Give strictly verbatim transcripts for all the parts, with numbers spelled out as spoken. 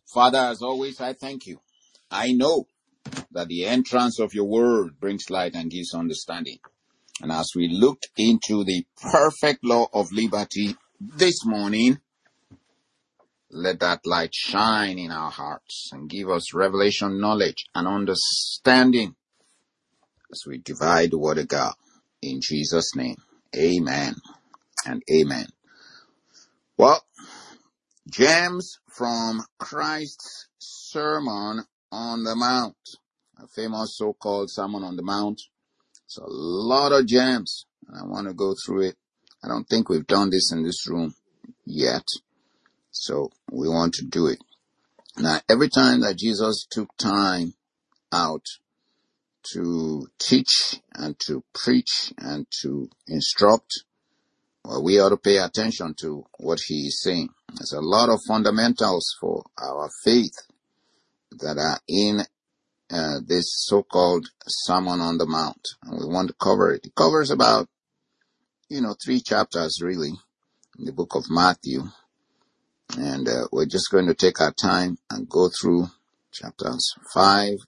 Father, as always, I thank you. I know that the entrance of your word brings light and gives understanding. And as we look into the perfect law of liberty this morning, let that light shine in our hearts and give us revelation, knowledge, and understanding as we divide the word of God. In Jesus' name, amen and amen. Well, gems from Christ's Sermon on the Mount, a famous so-called Sermon on the Mount. It's a lot of gems, and I want to go through it. I don't think we've done this in this room yet, so we want to do it. Now, every time that Jesus took time out to teach and to preach and to instruct, well, we ought to pay attention to what he is saying. There's a lot of fundamentals for our faith that are in uh, this so-called Sermon on the Mount, and we want to cover it. It covers about, you know, three chapters really in the book of Matthew, and uh, we're just going to take our time and go through chapters five,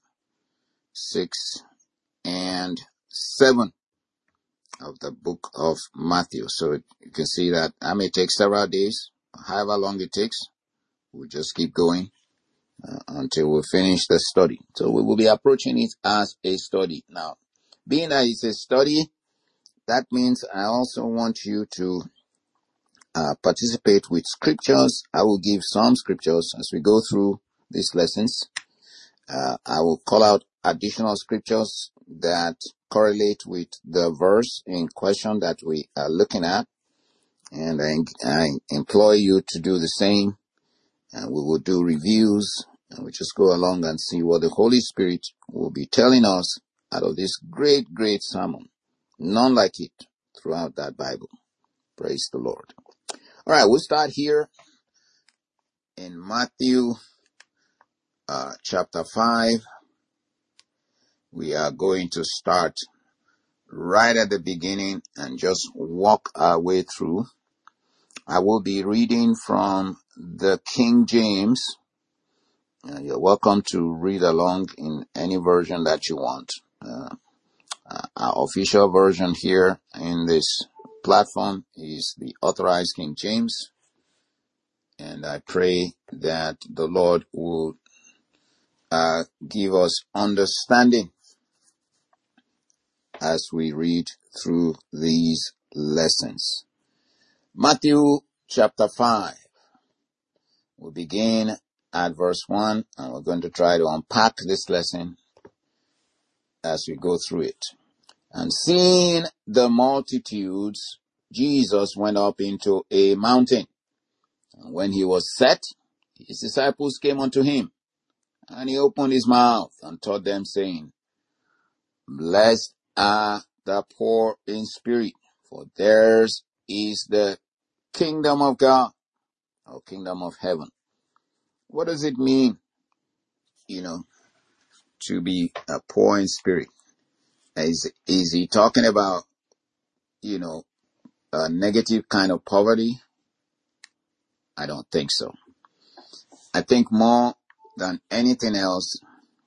six, and seven of the book of Matthew. So you can see that I may take several days, however long it takes. We'll just keep going uh, until we finish the study. So we will be approaching it as a study. Now, being that it's a study, that means I also want you to uh, participate with scriptures. I will give some scriptures as we go through these lessons. Uh, I will call out additional scriptures that correlate with the verse in question that we are looking at. And I, I implore you to do the same. And we will do reviews. And we just go along and see what the Holy Spirit will be telling us out of this great, great sermon. None like it throughout that Bible. Praise the Lord. All right, we'll start here in Matthew uh, chapter five. We are going to start right at the beginning and just walk our way through. I will be reading from the King James. Uh, you're welcome to read along in any version that you want. Uh, uh, our official version here in this platform is the Authorized King James. And I pray that the Lord will uh, give us understanding as we read through these lessons. Matthew chapter five. We'll begin at verse one, and we're going to try to unpack this lesson as we go through it. And seeing the multitudes, Jesus went up into a mountain. And when he was set, his disciples came unto him, and he opened his mouth and taught them, saying, Blessed are the poor in spirit, for theirs is the kingdom of God, or kingdom of heaven. What does it mean, you know, to be a poor in spirit? Is, is he talking about, you know, a negative kind of poverty? I don't think so. I think more than anything else,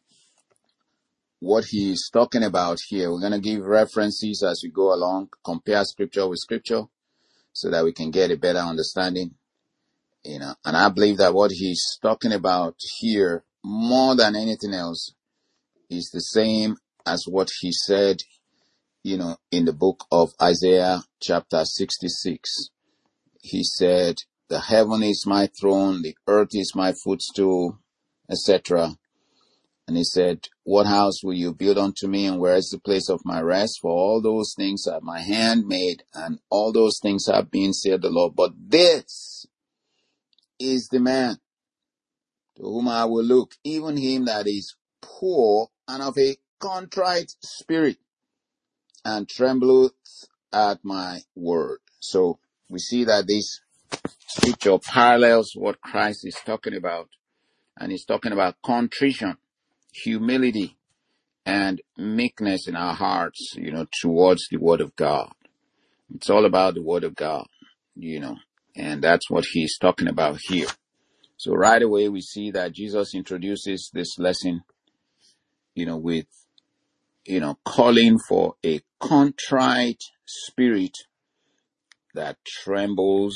what he's talking about here, we're going to give references as we go along, compare scripture with scripture so that we can get a better understanding. You know, and I believe that what he's talking about here, more than anything else, is the same as what he said, you know, in the book of Isaiah chapter sixty-six. He said, the heaven is my throne, the earth is my footstool, et cetera. And he said, what house will you build unto me, and where is the place of my rest? For all those things are my hand made, and all those things have been, said the Lord. But this is the man to whom I will look, even him that is poor and of a contrite spirit, and trembleth at my word. So we see that this scripture parallels what Christ is talking about, and he's talking about contrition, humility, and meekness in our hearts, you know, towards the word of God. It's all about the word of God, you know, and that's what he's talking about here. So right away we see that Jesus introduces this lesson, you know, with, you know, calling for a contrite spirit that trembles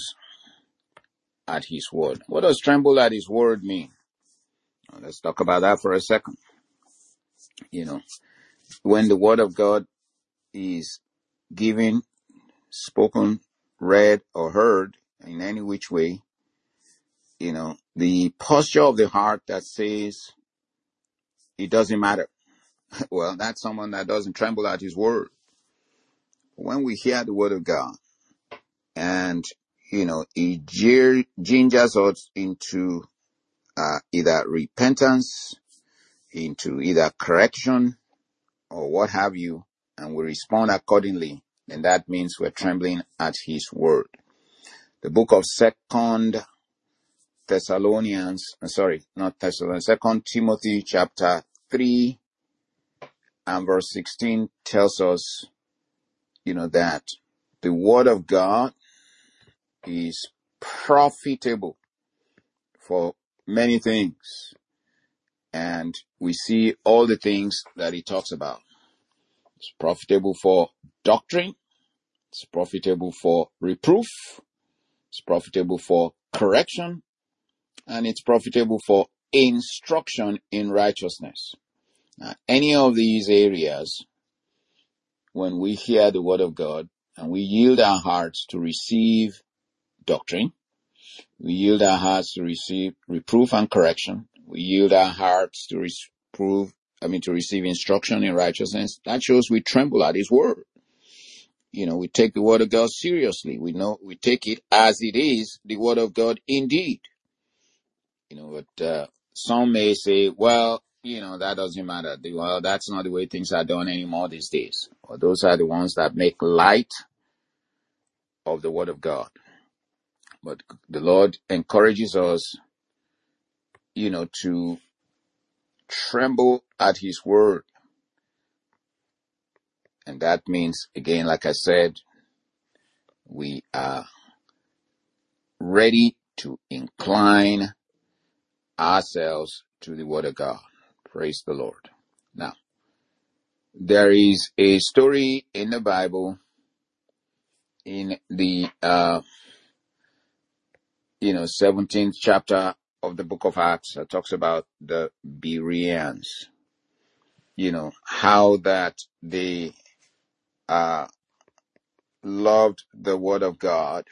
at his word. What does tremble at his word mean? Well, let's talk about that for a second. You know, when the word of God is given, spoken, read, or heard in any which way, you know, the posture of the heart that says it doesn't matter, well, that's someone that doesn't tremble at his word. When we hear the word of God and, you know, it gingers us into uh, either repentance, into either correction, or what have you, and we respond accordingly, then that means we're trembling at his word. The book of Second Thessalonians, sorry, not Thessalonians, Second Timothy chapter three and verse sixteen tells us, you know, that the word of God is profitable for many things. And we see all the things that he talks about. It's profitable for doctrine. It's profitable for reproof. It's profitable for correction. And it's profitable for instruction in righteousness. Now, any of these areas, when we hear the word of God and we yield our hearts to receive doctrine, we yield our hearts to receive reproof and correction, we yield our hearts to reprove, I mean, to receive instruction in righteousness, that shows we tremble at his word. You know, we take the word of God seriously. We know, we take it as it is, the word of God indeed. You know, but uh, some may say, well, you know, that doesn't matter. Well, that's not the way things are done anymore these days. Or those are the ones that make light of the word of God. But the Lord encourages us, you know, to tremble at his word. And that means, again, like I said, we are ready to incline ourselves to the word of God. Praise the Lord. Now, there is a story in the Bible in the, uh, you know, seventeenth chapter of the book of Acts that talks about the Bereans. You know, how that they uh, loved the word of God,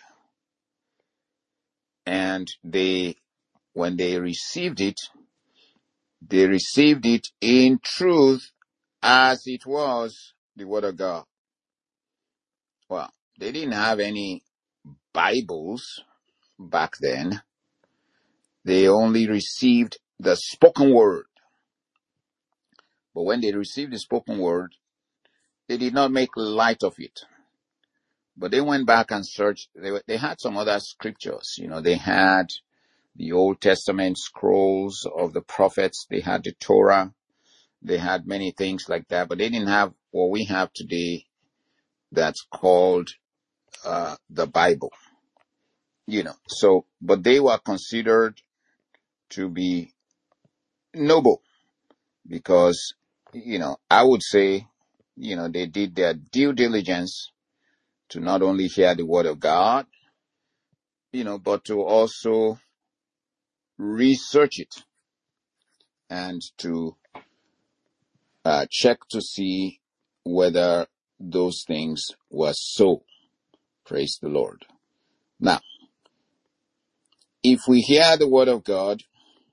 and they, when they received it, they received it in truth as it was the word of God. Well, they didn't have any Bibles back then. They only received the spoken word. But when they received the spoken word, they did not make light of it. But they went back and searched. They, they had some other scriptures. You know, they had the Old Testament scrolls of the prophets. They had the Torah. They had many things like that. But they didn't have what we have today that's called uh, the Bible. You know, so, but they were considered to be noble because, you know, I would say, you know, they did their due diligence to not only hear the word of God, you know, but to also research it and to uh, check to see whether those things were so. Praise the Lord. Now, if we hear the word of God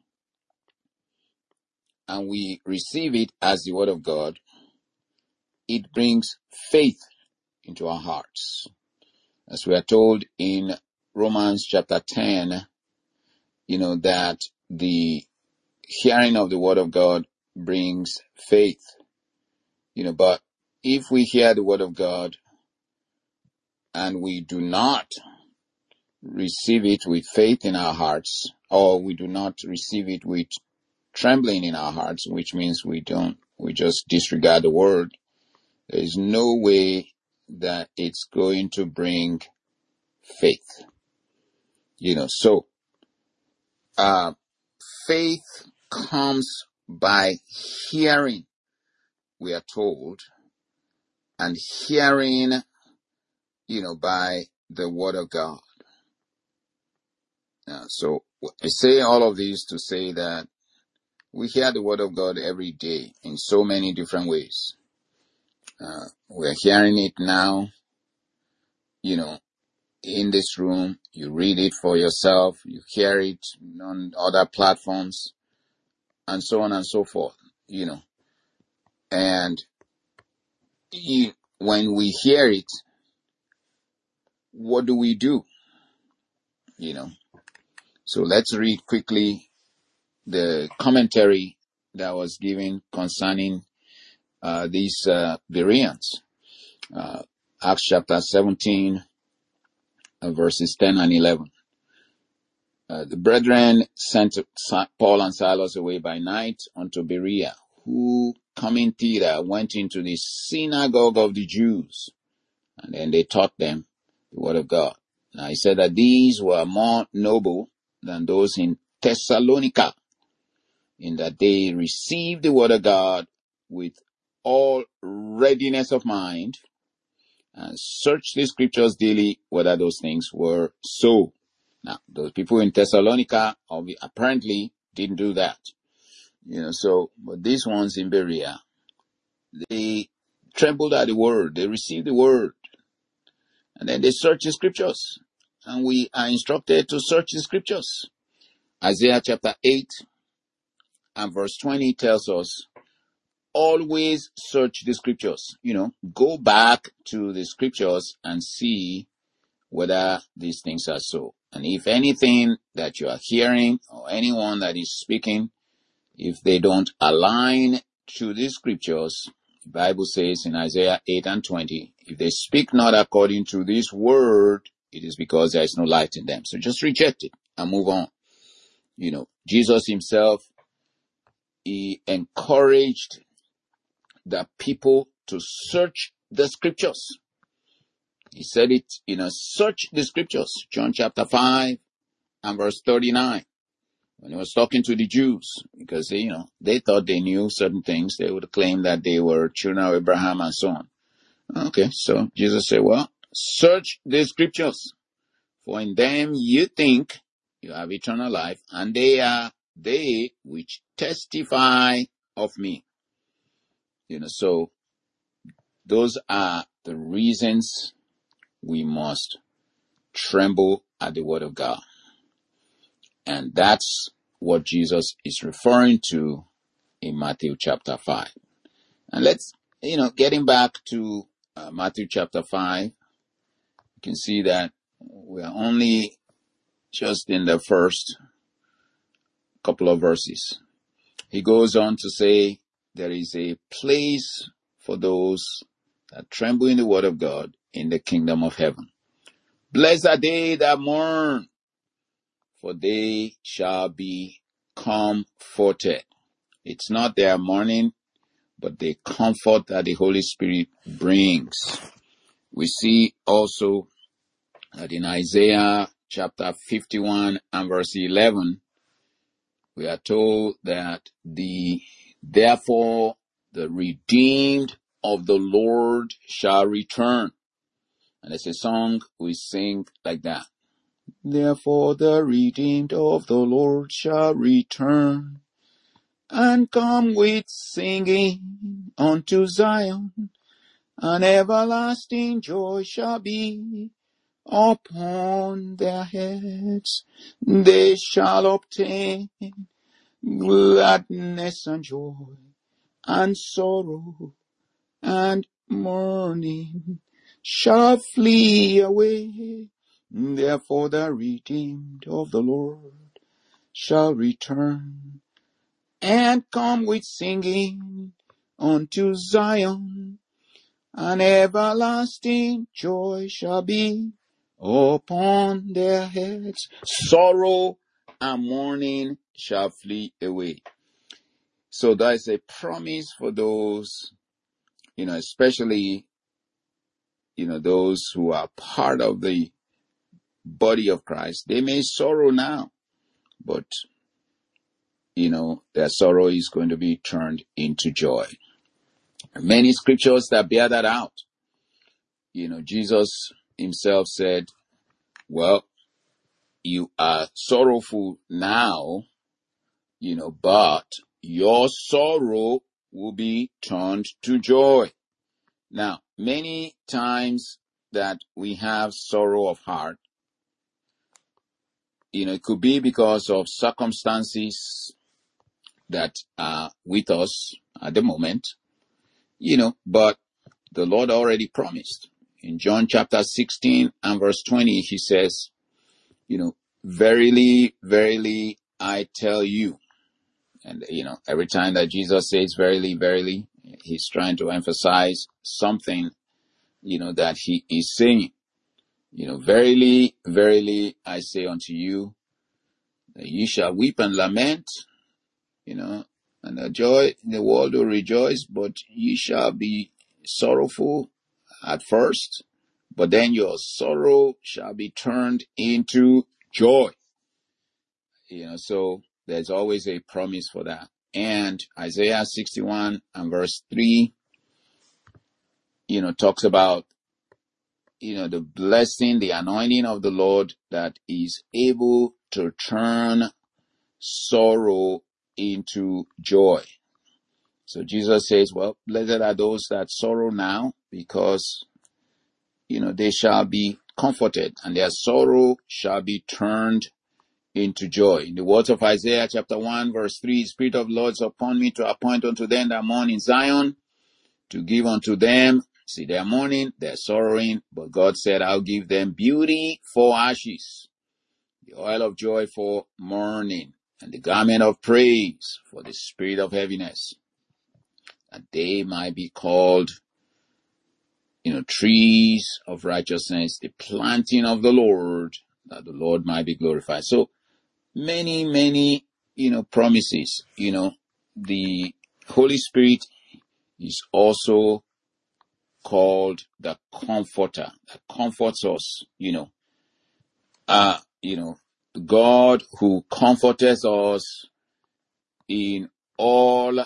and we receive it as the word of God, it brings faith into our hearts. As we are told in Romans chapter ten, you know, that the hearing of the word of God brings faith. You know, but if we hear the word of God and we do not receive it with faith in our hearts, or we do not receive it with trembling in our hearts, which means we don't, we just disregard the word, there is no way that it's going to bring faith. You know, so, uh, faith comes by hearing, we are told, and hearing, you know, by the word of God. Uh, so I say all of this to say that we hear the word of God every day in so many different ways. Uh, we're hearing it now, you know, in this room. You read it for yourself. You hear it on other platforms and so on and so forth, you know. And you, when we hear it, what do we do? You know, so let's read quickly the commentary that was given concerning uh, these uh, Bereans. Uh, Acts chapter seventeen, uh, verses ten and eleven. Uh, the brethren sent Paul and Silas away by night unto Berea, who coming thither went into the synagogue of the Jews, and then they taught them the word of God. Now he said that these were more noble than those in Thessalonica, in that they received the word of God with all readiness of mind, and searched the scriptures daily whether those things were so. Now, those people in Thessalonica apparently didn't do that. You know, so, but these ones in Berea, they trembled at the word, they received the word, and then they searched the scriptures. And we are instructed to search the scriptures. Isaiah chapter eight and verse twenty tells us, always search the scriptures. You know, go back to the scriptures and see whether these things are so. And if anything that you are hearing or anyone that is speaking, if they don't align to the scriptures, the Bible says in Isaiah eight and twenty, if they speak not according to this word, it is because there is no light in them. So just reject it and move on. You know, Jesus himself, he encouraged the people to search the scriptures. He said it, you know, search the scriptures. John chapter five and verse thirty-nine. When he was talking to the Jews, because they, you know, they thought they knew certain things. They would claim that they were children of Abraham and so on. Okay, so Jesus said, well, search the scriptures, for in them you think you have eternal life, and they are they which testify of me. You know, so those are the reasons we must tremble at the word of God. And that's what Jesus is referring to in Matthew chapter five. And let's, you know, getting back to uh, Matthew chapter five, you can see that we are only just in the first couple of verses. He goes on to say there is a place for those that tremble in the word of God in the kingdom of heaven. Blessed are they that mourn, for they shall be comforted. It's not their mourning, but the comfort that the Holy Spirit brings. We see also that in Isaiah chapter fifty-one and verse eleven, we are told that the, therefore the redeemed of the Lord shall return. And it's a song we sing like that. Therefore the redeemed of the Lord shall return, and come with singing unto Zion, and everlasting joy shall be upon their heads. They shall obtain gladness and joy, and sorrow and mourning shall flee away. Therefore the redeemed of the Lord shall return, and come with singing unto Zion, and everlasting joy shall be upon their heads. Sorrow and mourning shall flee away. So that is a promise for those, you know, especially, you know, those who are part of the body of Christ. They may sorrow now, but you know, their sorrow is going to be turned into joy. Many scriptures that bear that out. You know, Jesus himself said, well, you are sorrowful now, you know, but your sorrow will be turned to joy. Now, many times that we have sorrow of heart, you know, it could be because of circumstances that are with us at the moment, you know, but the Lord already promised. In John chapter sixteen and verse twenty, he says, you know, verily, verily, I tell you. And, you know, every time that Jesus says verily, verily, he's trying to emphasize something, you know, that he is saying. You know, verily, verily, I say unto you, that ye shall weep and lament, you know, and the joy in the world will rejoice, but ye shall be sorrowful at first, but then your sorrow shall be turned into joy. You know, so there's always a promise for that. And Isaiah sixty-one and verse three, you know, talks about, you know, the blessing, the anointing of the Lord that is able to turn sorrow into joy. So Jesus says, well, blessed are those that sorrow now, because, you know, they shall be comforted, and their sorrow shall be turned into joy. In the words of Isaiah chapter one, verse three, Spirit of the Lord is upon me to appoint unto them that mourn in Zion, to give unto them, see, their mourning, their sorrowing, but God said, I'll give them beauty for ashes, the oil of joy for mourning, and the garment of praise for the spirit of heaviness, that they might be called, you know, trees of righteousness, the planting of the Lord, that the Lord might be glorified. So many, many, you know, promises. You know, the Holy Spirit is also called the Comforter, that comforts us, you know. Uh, you know, God who comforteth us in all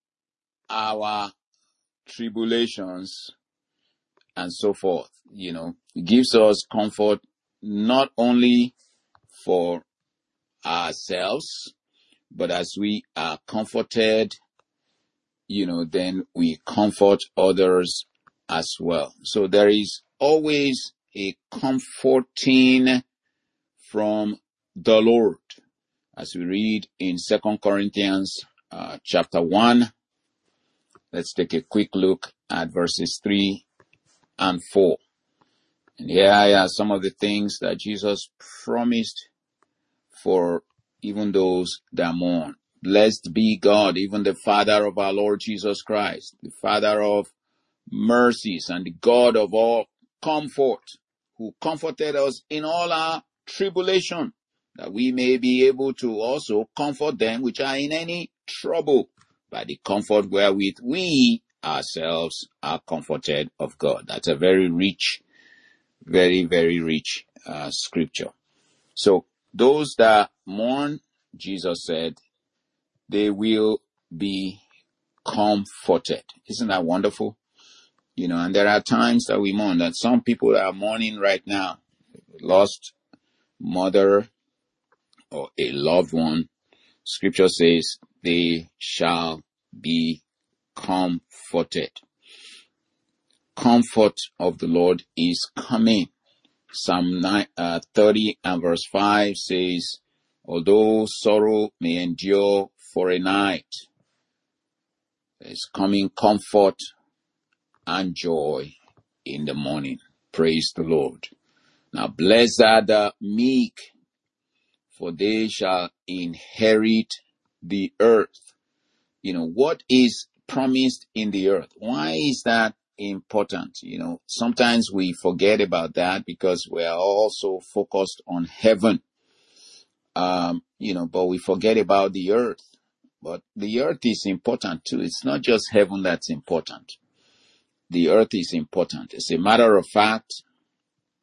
our tribulations and so forth, you know, gives us comfort not only for ourselves, but as we are comforted, you know, then we comfort others as well. So there is always a comforting from the Lord. As we read in Second Corinthians uh, chapter one, let's take a quick look at verses three and four. And here are some of the things that Jesus promised for even those that mourn. Blessed be God, even the Father of our Lord Jesus Christ, the Father of mercies and the God of all comfort, who comforted us in all our tribulation, that we may be able to also comfort them which are in any trouble, by the comfort wherewith we ourselves are comforted of God. That's a very rich, very, very rich uh, scripture. So those that mourn, Jesus said, they will be comforted. Isn't that wonderful? You know, and there are times that we mourn, that some people are mourning right now, lost mother or a loved one. Scripture says they shall be comforted. Comfort of the Lord is coming. Psalm nine, uh, thirty and verse five says, although sorrow may endure for a night, there is coming comfort and joy in the morning. Praise the Lord. Now, blessed are the meek, for they shall inherit the earth. You know, what is promised in the earth? Why is that important? You know, sometimes we forget about that because we are also focused on heaven. Um, you know, but we forget about the earth. But the earth is important too. It's not just heaven that's important. The earth is important. As a matter of fact,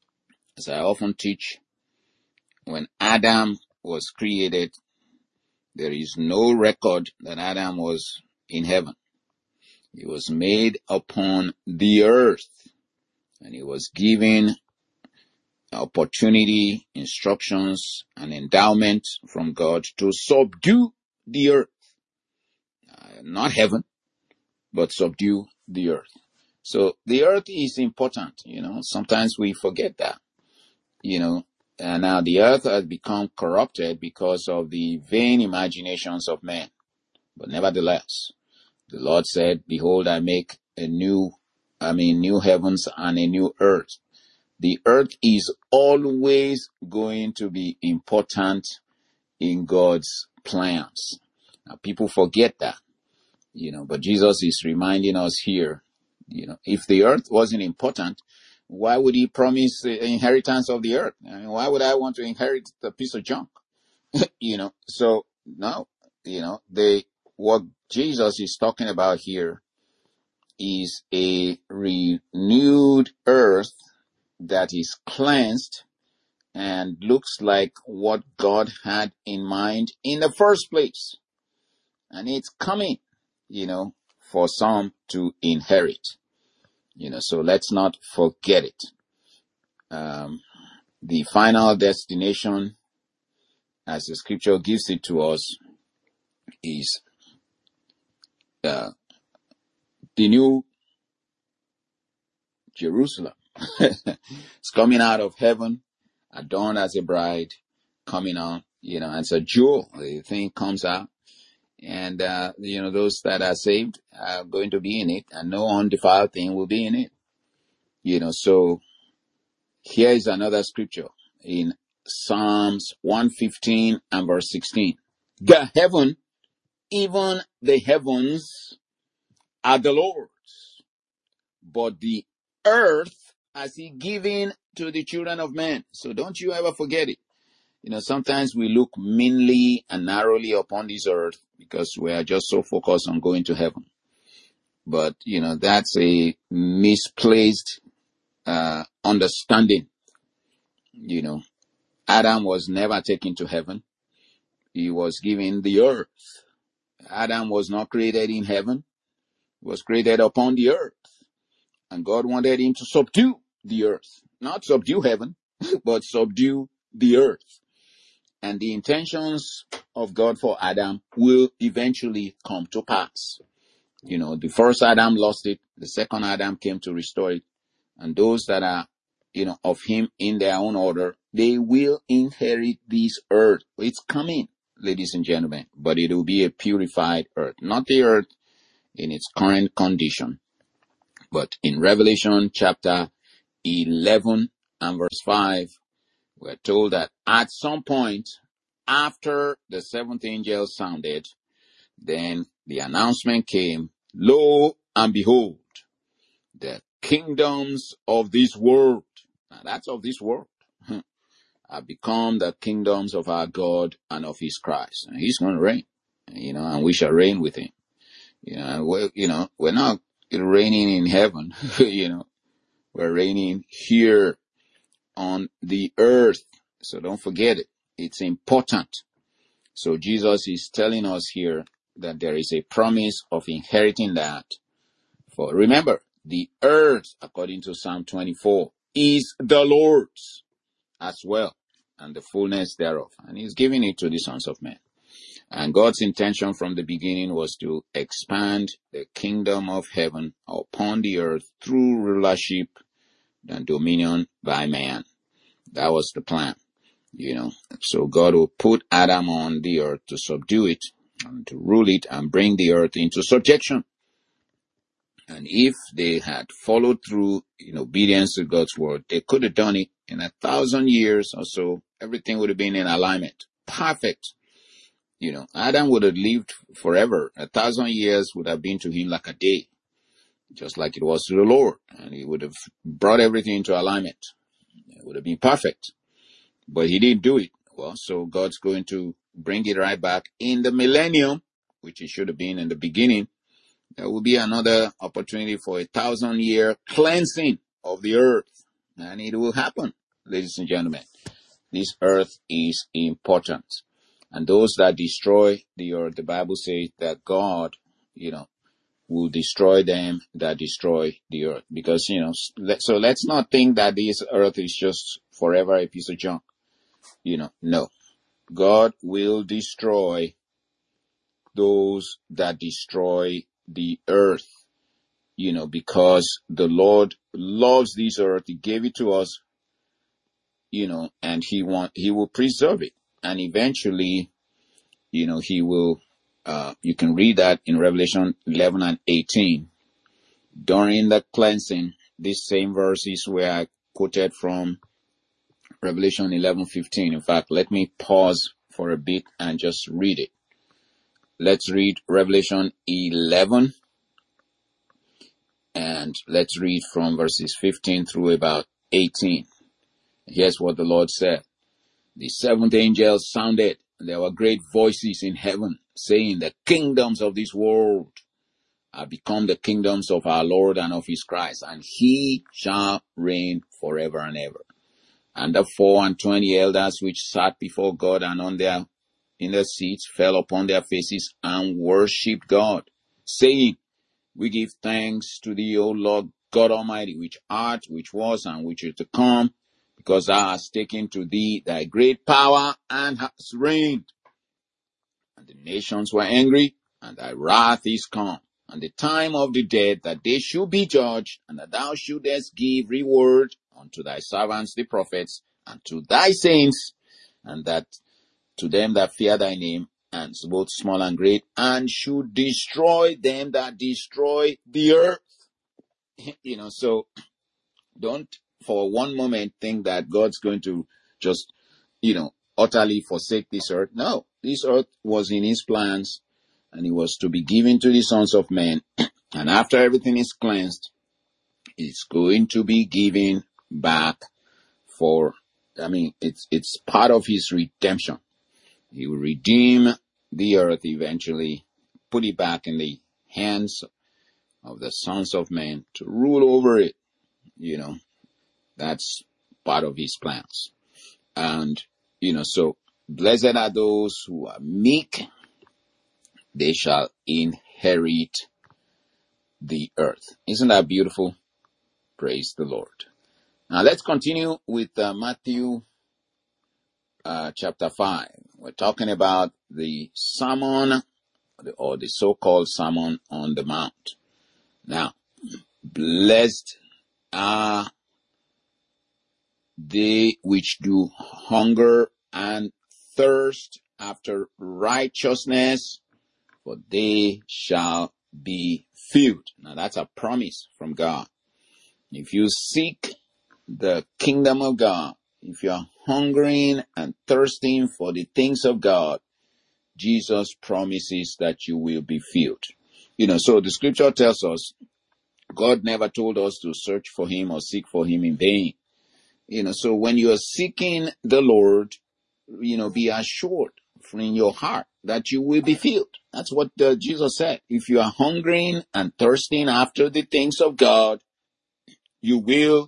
as I often teach, when Adam was created, there is no record that Adam was in heaven. He was made upon the earth, and he was given opportunity, instructions, and endowment from God to subdue the earth. Uh, not heaven, but subdue the earth. So the earth is important, you know. Sometimes we forget that, you know. And now the earth has become corrupted because of the vain imaginations of men. But nevertheless, the Lord said, behold, I make a new, I mean, new heavens and a new earth. The earth is always going to be important in God's plans. Now, people forget that, you know, but Jesus is reminding us here, you know, if the earth wasn't important, why would he promise the inheritance of the earth? I mean, why would I want to inherit a piece of junk? You know, so no, you know, they, what Jesus is talking about here is a renewed earth that is cleansed and looks like what God had in mind in the first place. And it's coming, you know, for some to inherit, you know, so let's not forget it. Um, the final destination, as the scripture gives it to us, is uh, the new Jerusalem. It's coming out of heaven, adorned as a bride, coming out, you know, it's a jewel. The thing comes out, and, uh, you know, those that are saved are going to be in it, and no undefiled thing will be in it. You know, so here is another scripture in Psalms one fifteen and verse sixteen. The heaven, even the heavens, are the Lord's, but the earth has he given to the children of men. So don't you ever forget it. You know, sometimes we look meanly and narrowly upon this earth because we are just so focused on going to heaven. But, you know, that's a misplaced uh, understanding. You know, Adam was never taken to heaven. He was given the earth. Adam was not created in heaven. He was created upon the earth. And God wanted him to subdue the earth. Not subdue heaven, but subdue the earth. And the intentions of God for Adam will eventually come to pass. You know, the first Adam lost it. The second Adam came to restore it. And those that are, you know, of him in their own order, they will inherit this earth. It's coming, ladies and gentlemen, but it will be a purified earth, not the earth in its current condition. But in Revelation chapter eleven and verse five, we're told that at some point after the seventh angel sounded, then the announcement came, lo and behold, the kingdoms of this world, now that's of this world, have become the kingdoms of our God and of his Christ. And he's going to reign, you know, and we shall reign with him. You know, we're, you know, we're not reigning in heaven, you know, we're reigning here on the earth. So don't forget it. It's important. So Jesus is telling us here that there is a promise of inheriting that. For remember, the earth, according to Psalm twenty-four, is the Lord's as well, and the fullness thereof. And he's giving it to the sons of men. And God's intention from the beginning was to expand the kingdom of heaven upon the earth through rulership and dominion by man. That was the plan, you know. So God will put Adam on the earth to subdue it, and to rule it and bring the earth into subjection. And if they had followed through in obedience to God's word, they could have done it in a thousand years or so. Everything would have been in alignment. Perfect. You know, Adam would have lived forever. A thousand years would have been to him like a day, just like it was to the Lord. And he would have brought everything into alignment. It would have been perfect. But he didn't do it. Well, so God's going to bring it right back in the millennium, which it should have been in the beginning. There will be another opportunity for a thousand year cleansing of the earth. And it will happen, ladies and gentlemen. This earth is important. And those that destroy the earth, the Bible says that God, you know, will destroy them that destroy the earth. Because, you know, so let's not think that this earth is just forever a piece of junk. You know, no. God will destroy those that destroy the earth, you know, because the Lord loves this earth. He gave it to us, you know, and he want, he will preserve it. And eventually, you know, he will, uh, you can read that in Revelation eleven and eighteen. During the cleansing, these same verses were quoted from Revelation eleven fifteen. In fact, let me pause for a bit and just read it. Let's read Revelation eleven, and let's read from verses fifteen through about eighteen. Here's what the Lord said. The seventh angel sounded, and there were great voices in heaven, saying, the kingdoms of this world are become the kingdoms of our Lord and of his Christ, and he shall reign forever and ever. And the four and twenty elders which sat before God and on their in their seats fell upon their faces and worshipped God, saying, we give thanks to thee, O Lord God Almighty, which art, which was, and which is to come, because thou hast taken to thee thy great power and hast reigned. And the nations were angry, and thy wrath is come, and the time of the dead, that they should be judged, and that thou shouldest give reward unto thy servants the prophets, and to thy saints, and that to them that fear thy name, and both small and great, and should destroy them that destroy the earth. You know, so don't for one moment think that God's going to just, you know, utterly forsake this earth. No, this earth was in his plans, and it was to be given to the sons of men. And after everything is cleansed, it's going to be given back for, I mean, it's, it's part of his redemption. He will redeem the earth eventually, put it back in the hands of the sons of men to rule over it. You know, that's part of his plans. And, you know, so blessed are those who are meek. They shall inherit the earth. Isn't that beautiful? Praise the Lord. Now let's continue with uh, Matthew uh, chapter five. We're talking about the sermon, or the so-called Sermon on the Mount. Now, blessed are they which do hunger and thirst after righteousness, for they shall be filled. Now that's a promise from God. If you seek the kingdom of God, if you are hungering and thirsting for the things of God, Jesus promises that you will be filled. You know, so the scripture tells us God never told us to search for him or seek for him in vain. You know, so when you are seeking the Lord, you know, be assured in your heart that you will be filled. That's what uh, Jesus said. If you are hungering and thirsting after the things of God, you will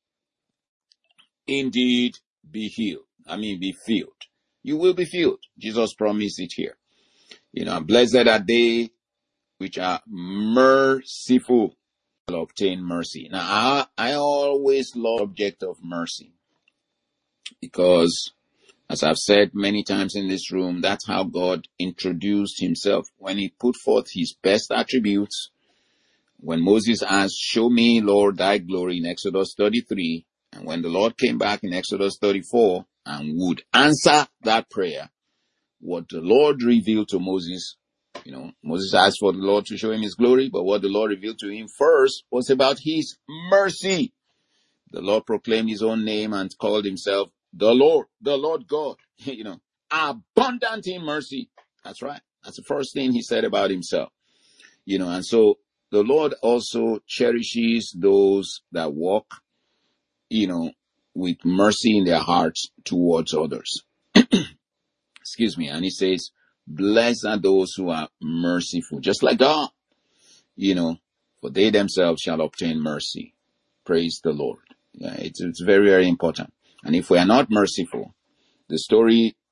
indeed be healed. I mean, be filled. You will be filled. Jesus promised it here. You know, blessed are they which are merciful, will obtain mercy. Now, I, I always love the object of mercy, because, as I've said many times in this room, that's how God introduced himself. When he put forth his best attributes, when Moses asked, show me, Lord, thy glory in Exodus thirty-three, and when the Lord came back in Exodus thirty-four and would answer that prayer, what the Lord revealed to Moses, you know, Moses asked for the Lord to show him his glory, but what the Lord revealed to him first was about his mercy. The Lord proclaimed his own name and called himself the Lord, the Lord God, you know, abundant in mercy. That's right. That's the first thing he said about himself, you know, and so the Lord also cherishes those that walk, you know, with mercy in their hearts towards others. Excuse me. And he says, blessed are those who are merciful, just like God, you know, for they themselves shall obtain mercy. Praise the Lord. Yeah, it's, it's very, very important. And if we are not merciful, the story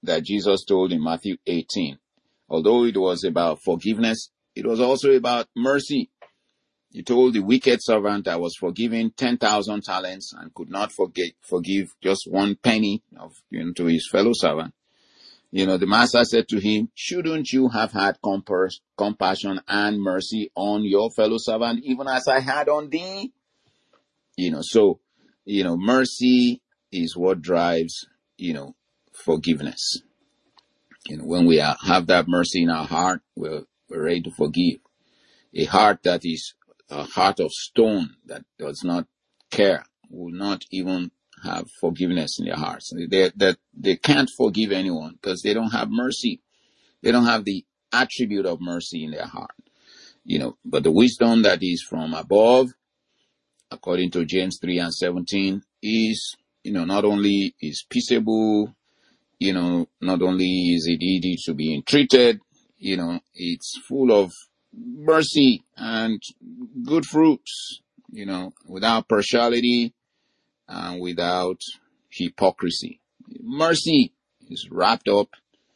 that Jesus told in Matthew eighteen. Although it was about forgiveness, it was also about mercy. He told the wicked servant that was forgiven ten thousand talents and could not forget, forgive just one penny of, you know, to his fellow servant. You know, the master said to him, shouldn't you have had compers- compassion and mercy on your fellow servant, even as I had on thee? You know, so, you know, mercy is what drives, you know, forgiveness. You know, when we are, have that mercy in our heart, we're, we're ready to forgive. A heart that is a heart of stone, that does not care, will not even have forgiveness in their hearts. They, that they can't forgive anyone because they don't have mercy. They don't have the attribute of mercy in their heart. You know, but the wisdom that is from above, according to James three and seventeen, is, you know, not only is peaceable, you know, not only is it easy to be entreated, you know, it's full of mercy and good fruits, you know, without partiality and without hypocrisy. Mercy is wrapped up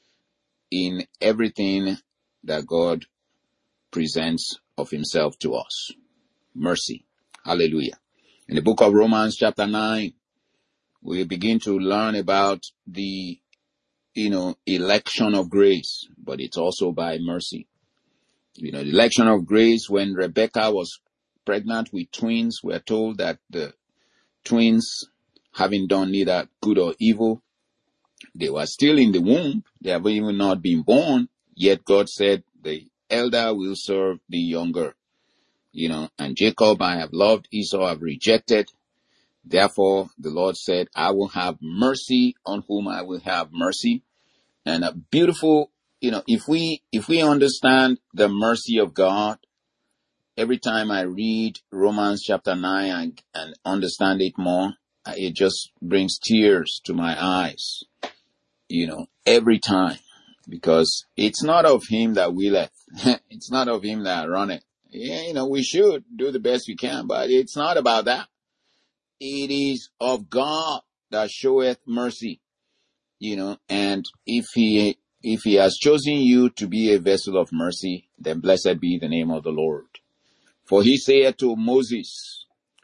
in everything that God presents of himself to us. Mercy. Hallelujah. In the book of Romans chapter nine, we begin to learn about the, you know, election of grace, but it's also by mercy. You know, the election of grace, when Rebecca was pregnant with twins, we're told that the twins, having done neither good or evil, they were still in the womb. They have even not been born. Yet God said the elder will serve the younger. You know, and Jacob I have loved, Esau I have rejected. Therefore, the Lord said, I will have mercy on whom I will have mercy. And a beautiful, you know, if we, if we understand the mercy of God, every time I read Romans chapter nine and, and understand it more, it just brings tears to my eyes, you know, every time, because it's not of him that willeth. It's not of him that runneth. Yeah, you know, we should do the best we can, but it's not about that. It is of God that showeth mercy, you know, and if he, if he has chosen you to be a vessel of mercy, then blessed be the name of the Lord. For he saith to Moses,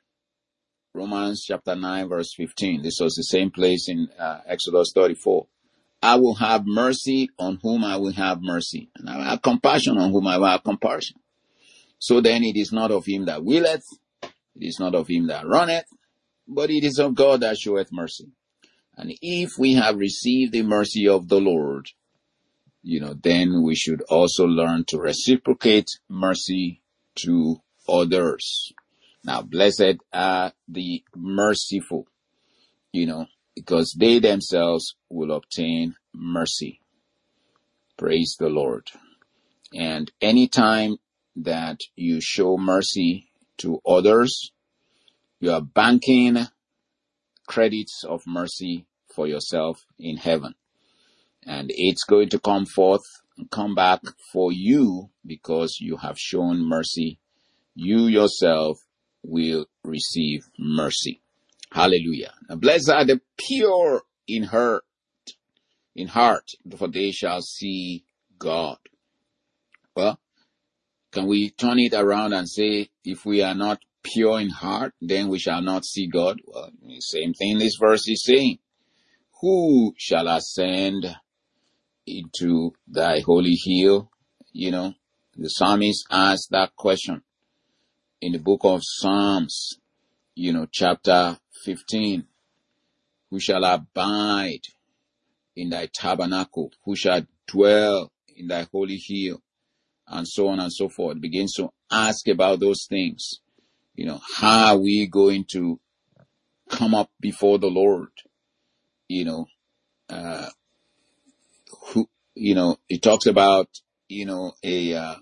Romans chapter nine verse fifteen, this was the same place in uh, Exodus thirty-four, I will have mercy on whom I will have mercy, and I will have compassion on whom I will have compassion. So then it is not of him that willeth, it is not of him that runneth, but it is of God that showeth mercy. And if we have received the mercy of the Lord, you know, then we should also learn to reciprocate mercy to others. Now, blessed are the merciful, you know, because they themselves will obtain mercy. Praise the Lord. And anytime that you show mercy to others, you are banking credits of mercy for yourself in heaven. And it's going to come forth and come back for you because you have shown mercy. You yourself will receive mercy. Hallelujah. Now, blessed are the pure in heart, in heart, for they shall see God. Well, can we turn it around and say, if we are not pure in heart, then we shall not see God? Well, the same thing this verse is saying. Who shall ascend into thy holy hill? You know, the psalmist asked that question in the book of Psalms, you know, chapter fifteen. Who shall abide in thy tabernacle? Who shall dwell in thy holy hill? And so on and so forth. Begins to ask about those things. You know, how are we going to come up before the Lord? You know, uh, who, you know, it talks about, you know, a, uh,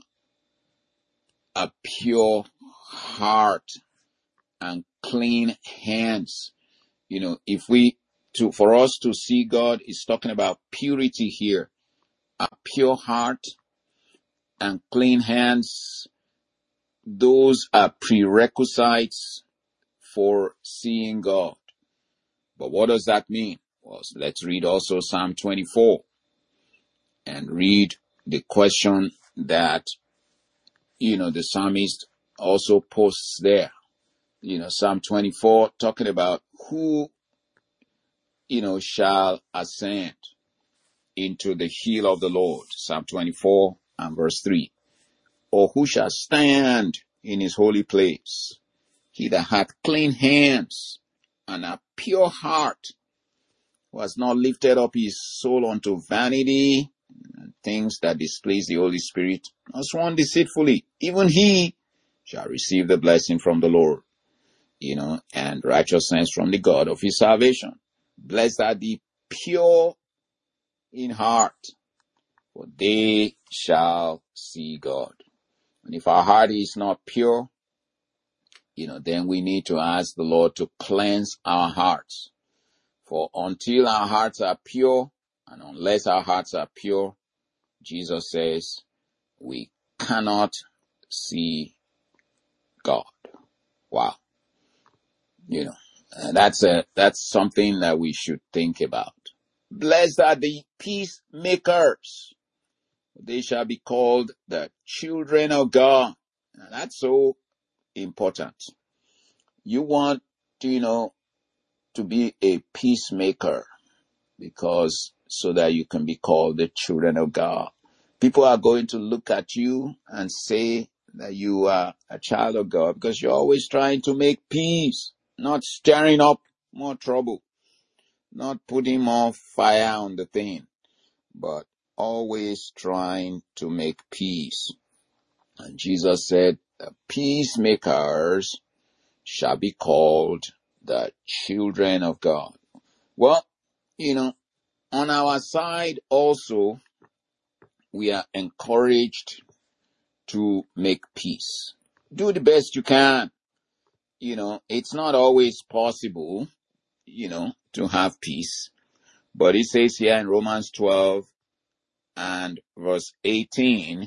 a pure heart and clean hands. You know, if we, to, for us to see God, is talking about purity here. A pure heart and clean hands, those are prerequisites for seeing God. But what does that mean? Well, let's read also Psalm twenty-four. and read the question that, you know, the psalmist also posts there. You know, Psalm twenty-four, talking about who, you know, shall ascend into the hill of the Lord. Psalm twenty-four and verse three. Or who shall stand in his holy place? He that hath clean hands and a pure heart, who has not lifted up his soul unto vanity, and things that displease the Holy Spirit, nor sworn deceitfully, even he shall receive the blessing from the Lord, you know, and righteousness from the God of his salvation. Blessed are the pure in heart, for they shall see God. And if our heart is not pure, you know, then we need to ask the Lord to cleanse our hearts. For until our hearts are pure, and unless our hearts are pure, Jesus says, we cannot see God. Wow. You know, and that's a, that's something that we should think about. Blessed are the peacemakers. They shall be called the children of God. And that's so important. You want to, you know, to be a peacemaker, because so that you can be called the children of God. People are going to look at you and say that you are a child of God because you're always trying to make peace, not stirring up more trouble, not putting more fire on the thing, but always trying to make peace. And Jesus said, the peacemakers shall be called the children of God. Well, you know, on our side also, we are encouraged to make peace. Do the best you can. You know, it's not always possible, you know, to have peace. But it says here in Romans twelve and verse eighteen,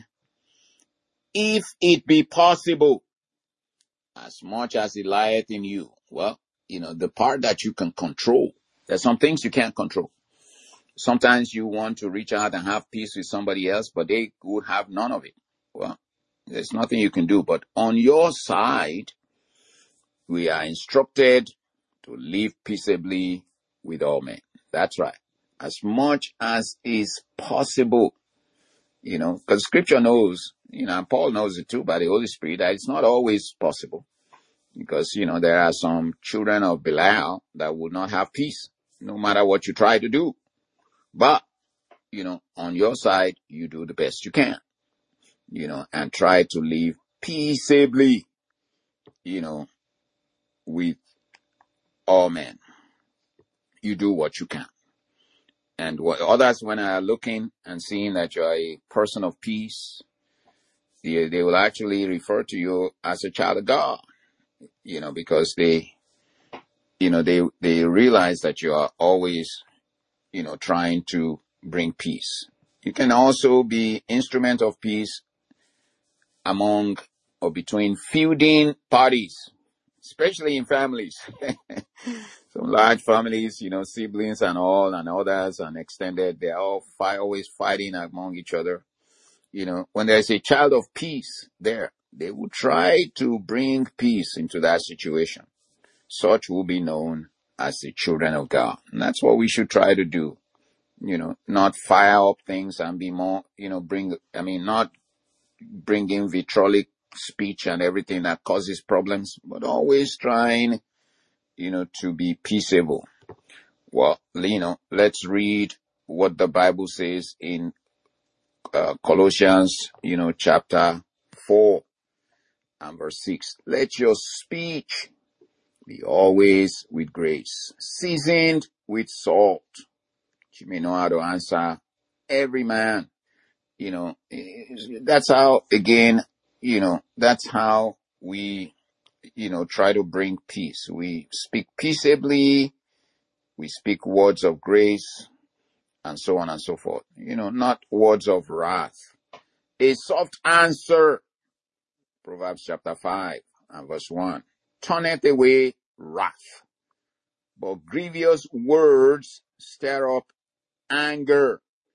if it be possible, as much as it lieth in you. Well, you know, the part that you can control. There's some things you can't control. Sometimes you want to reach out and have peace with somebody else, but they would have none of it. Well, there's nothing you can do. But on your side, we are instructed to live peaceably with all men. That's right. As much as is possible, you know, because Scripture knows, you know, and Paul knows it too by the Holy Spirit, that it's not always possible. Because, you know, there are some children of Belial that would not have peace, no matter what you try to do. But, you know, on your side, you do the best you can, you know, and try to live peaceably, you know, with all men. You do what you can. And what others, when are looking and seeing that you're a person of peace, they, they will actually refer to you as a child of God, you know, because they, you know, they, they realize that you are always, you know, trying to bring peace. You can also be instrument of peace among or between feuding parties, especially in families. Some large families, you know, siblings and all, and others and extended, they're all fight, always fighting among each other. You know, when there's a child of peace there, they will try to bring peace into that situation. Such will be known as the children of God. And that's what we should try to do. You know, not fire up things and be more, you know, bring, I mean, not bring in vitriolic speech and everything that causes problems, but always trying, you know, to be peaceable. Well, you know, let's read what the Bible says in uh, Colossians, you know, chapter four and verse six. Let your speech be always with grace, seasoned with salt. You may know how to answer every man. You know, that's how, again, you know, that's how we, you know, try to bring peace. We speak peaceably, we speak words of grace, and so on and so forth. You know, not words of wrath. A soft answer, Proverbs chapter five and verse one, turneth away wrath, but grievous words stir up anger.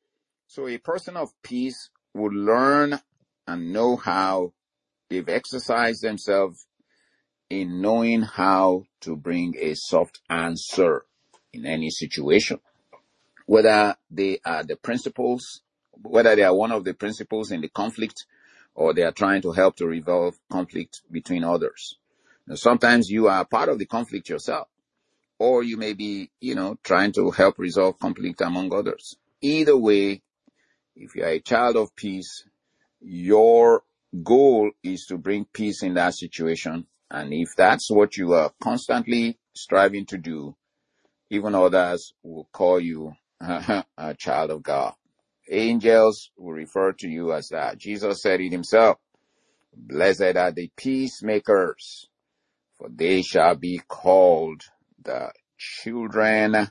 So a person of peace would learn and know how they've exercised themselves in knowing how to bring a soft answer in any situation. Whether they are the principals, whether they are one of the principals in the conflict, or they are trying to help to resolve conflict between others. Now, sometimes you are part of the conflict yourself, or you may be, you know, trying to help resolve conflict among others. Either way, if you are a child of peace, your goal is to bring peace in that situation. And if that's what you are constantly striving to do, even others will call you a child of God. Angels will refer to you as that. Jesus said it himself. Blessed are the peacemakers, for they shall be called the children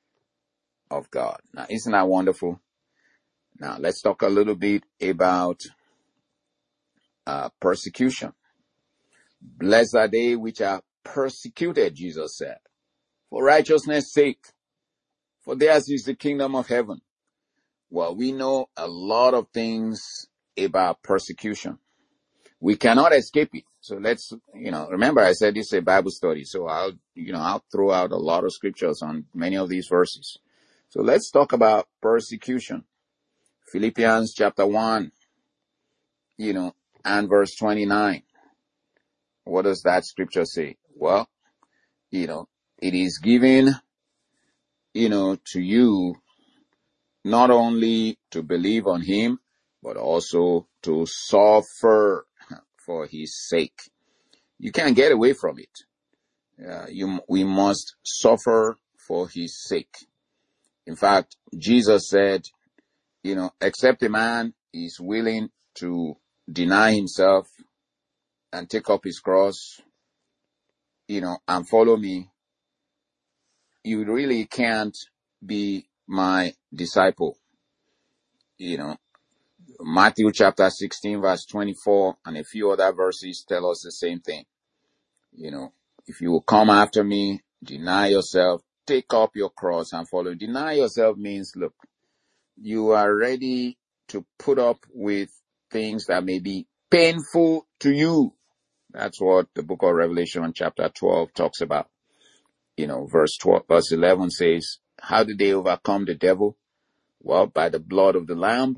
of God. Now, isn't that wonderful? Now, let's talk a little bit about uh, persecution. Blessed are they which are persecuted, Jesus said, for righteousness' sake, for theirs is the kingdom of heaven. Well, we know a lot of things about persecution. We cannot escape it. So let's, you know, remember I said this is a Bible study, so I'll, you know, I'll throw out a lot of scriptures on many of these verses. So let's talk about persecution. Philippians chapter one, you know, and verse twenty-nine. What does that scripture say? Well, you know, it is given, you know, to you not only to believe on him, but also to suffer for his sake. You can't get away from it. Uh, you, we must suffer for his sake. In fact, Jesus said, you know, except a man is willing to deny himself and take up his cross, you know, and follow me, you really can't be my disciple. You know, Matthew chapter sixteen, verse twenty-four, and a few other verses tell us the same thing. You know, if you will come after me, deny yourself, take up your cross and follow. Deny yourself means, look, you are ready to put up with things that may be painful to you. That's what the book of Revelation chapter twelve talks about. You know, verse twelve, verse eleven says, how did they overcome the devil? Well, by the blood of the Lamb,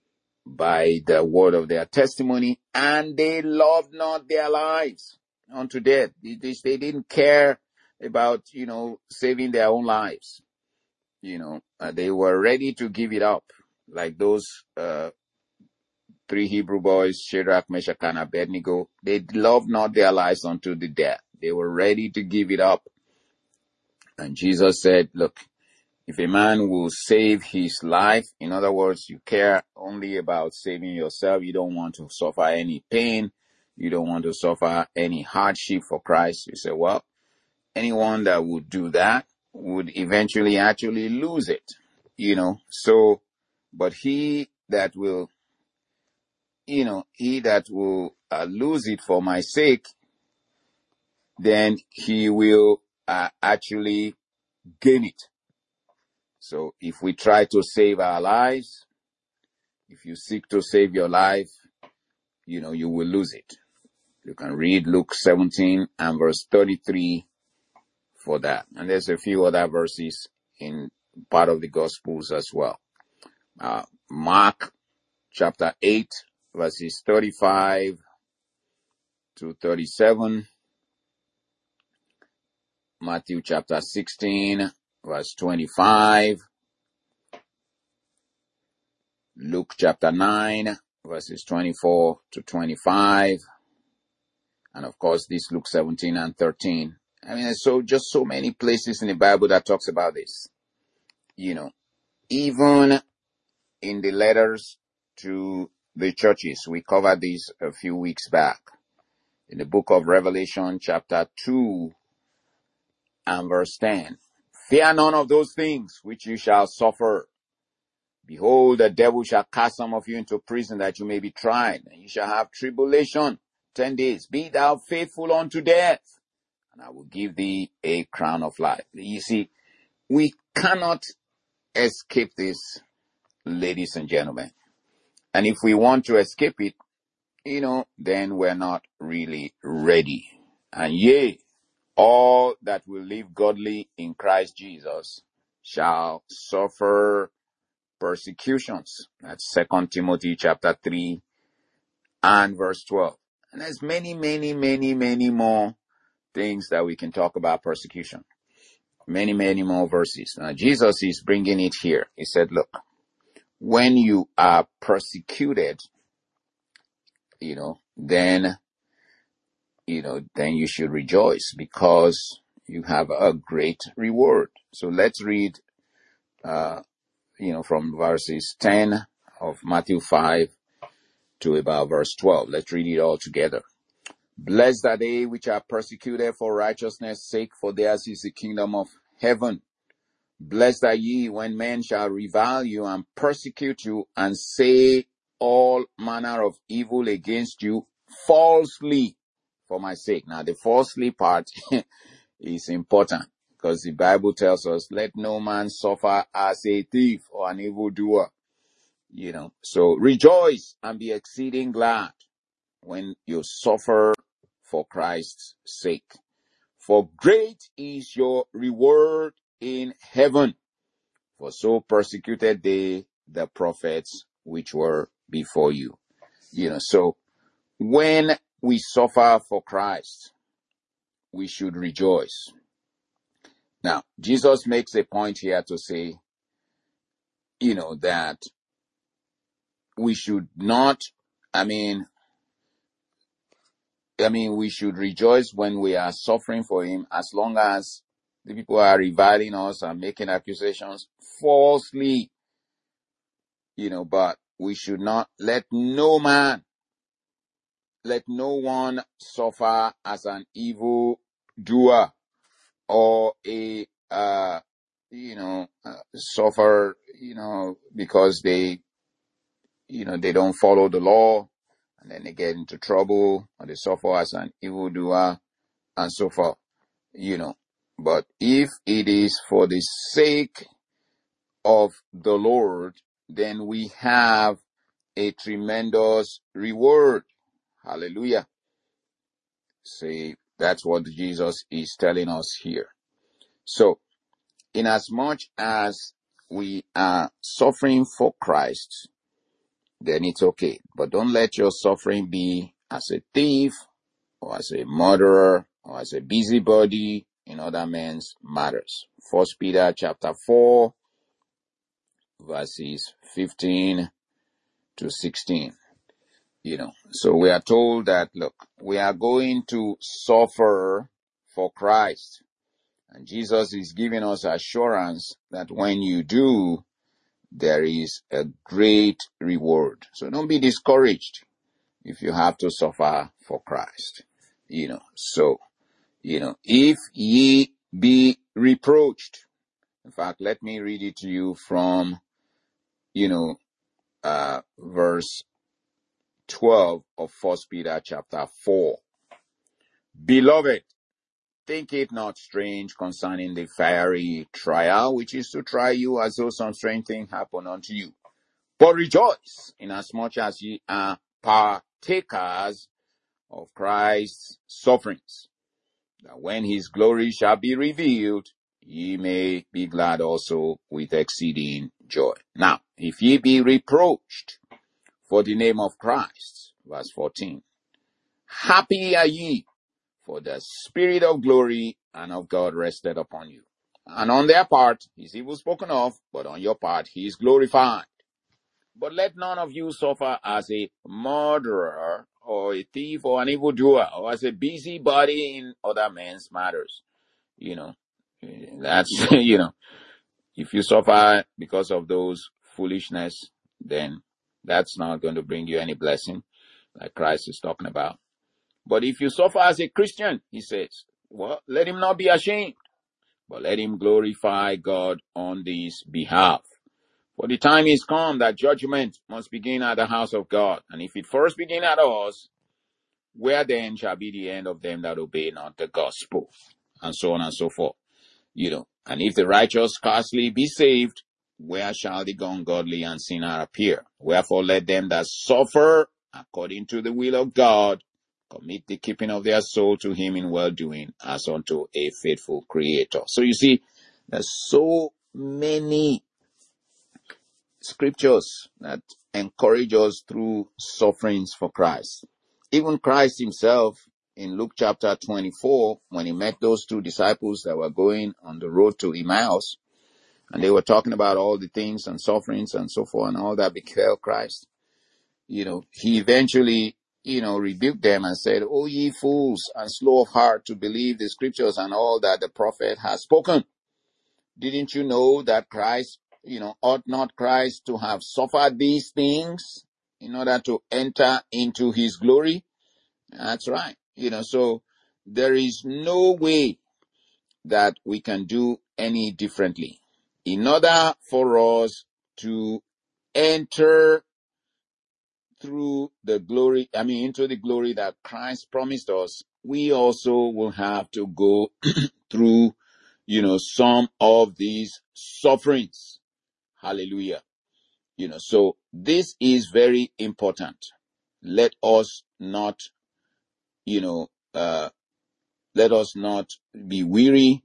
by the word of their testimony, and they loved not their lives unto death. They, they, they didn't care about, you know, saving their own lives. You know, uh, they were ready to give it up, like those uh, three Hebrew boys, Shadrach, Meshach, and Abednego. They loved not their lives unto the death. They were ready to give it up. And Jesus said, look, if a man will save his life, in other words, you care only about saving yourself. You don't want to suffer any pain. You don't want to suffer any hardship for Christ. You say, well, anyone that would do that would eventually actually lose it, you know. So, but he that will, you know, he that will uh, lose it for my sake, then he will uh, actually gain it. So if we try to save our lives, if you seek to save your life, you know, you will lose it. You can read Luke seventeen and verse thirty-three for that. And there's a few other verses in part of the Gospels as well. Uh, Mark chapter eight, verses thirty-five to thirty-seven. Matthew chapter sixteen, verse twenty-five. Luke chapter nine, verses twenty-four to twenty-five. And of course, this Luke seventeen and thirteen. I mean, so just so many places in the Bible that talks about this. You know, even in the letters to the churches, we covered this a few weeks back. In the book of Revelation, chapter two and verse ten. Fear none of those things which you shall suffer. Behold, the devil shall cast some of you into prison that you may be tried, and you shall have tribulation ten days. Be thou faithful unto death, and I will give thee a crown of life. You see, we cannot escape this ladies and gentlemen. And if we want to escape it, you know, then we're not really ready. And yea, all that will live godly in Christ Jesus shall suffer persecutions. That's Second Timothy chapter three and verse twelve. And there's many, many, many, many more things that we can talk about persecution. Many, many more verses. Now, Jesus is bringing it here. He said, look, when you are persecuted, you know, then, you know, then you should rejoice because you have a great reward. So let's read, uh, you know, from verses ten of Matthew five to about verse twelve. Let's read it all together. Blessed are they which are persecuted for righteousness' sake, for theirs is the kingdom of heaven. Blessed are ye when men shall revile you and persecute you and say all manner of evil against you falsely for my sake. Now, the falsely part is important because the Bible tells us, let no man suffer as a thief or an evildoer. You know, so rejoice and be exceeding glad when you suffer for Christ's sake. For great is your reward in heaven. For so persecuted they the prophets which were before you. You know, so when we suffer for Christ, we should rejoice. Now, Jesus makes a point here to say, you know, that we should not, I mean, I mean, we should rejoice when we are suffering for him as long as the people are reviling us and making accusations falsely, you know, but we should not let no man, let no one suffer as an evil doer or a, uh, you know, uh, suffer, you know, because they, you know, they don't follow the law and then they get into trouble or they suffer as an evildoer and so forth, you know. But if it is for the sake of the Lord, then we have a tremendous reward. Hallelujah. See, that's what Jesus is telling us here. So, in as much as we are suffering for Christ, then it's okay. But don't let your suffering be as a thief or as a murderer or as a busybody in other men's matters. First Peter chapter four, verses fifteen to sixteen. You know, so we are told that, look, we are going to suffer for Christ. And Jesus is giving us assurance that when you do, there is a great reward. So don't be discouraged if you have to suffer for Christ. You know, so, you know, if ye be reproached. In fact, let me read it to you from, you know, uh, verse twelve of First Peter chapter four. Beloved, think it not strange concerning the fiery trial, which is to try you as though some strange thing happen unto you. But rejoice, inasmuch as ye are partakers of Christ's sufferings, that when his glory shall be revealed, ye may be glad also with exceeding joy. Now, if ye be reproached for the name of Christ, verse fourteen, happy are ye, for the Spirit of glory and of God rested upon you. And on their part, he is evil spoken of, but on your part, he is glorified. But let none of you suffer as a murderer or a thief or an evildoer or as a busybody in other men's matters. You know, that's, you know, if you suffer because of those foolishness, then that's not going to bring you any blessing like Christ is talking about. But if you suffer as a Christian, he says, well, let him not be ashamed, but let him glorify God on this behalf. For the time is come that judgment must begin at the house of God. And if it first begin at us, where then shall be the end of them that obey not the gospel? And so on and so forth. You know, and if the righteous scarcely be saved, where shall the ungodly and sinner appear? Wherefore let them that suffer according to the will of God commit the keeping of their soul to him in well-doing as unto a faithful creator. So you see, there's so many scriptures that encourage us through sufferings for Christ. Even Christ himself in Luke chapter twenty-four, when he met those two disciples that were going on the road to Emmaus, and they were talking about all the things and sufferings and so forth and all that befell Christ, you know, he eventually, you know, rebuked them and said, "O ye fools and slow of heart to believe the scriptures and all that the prophet has spoken. Didn't you know that Christ, you know, ought not Christ to have suffered these things in order to enter into his glory?" That's right. You know, so there is no way that we can do any differently. In order for us to enter through the glory, I mean, into the glory that Christ promised us, we also will have to go through, you know, some of these sufferings. Hallelujah. You know, so this is very important. Let us not, you know, uh, let us not be weary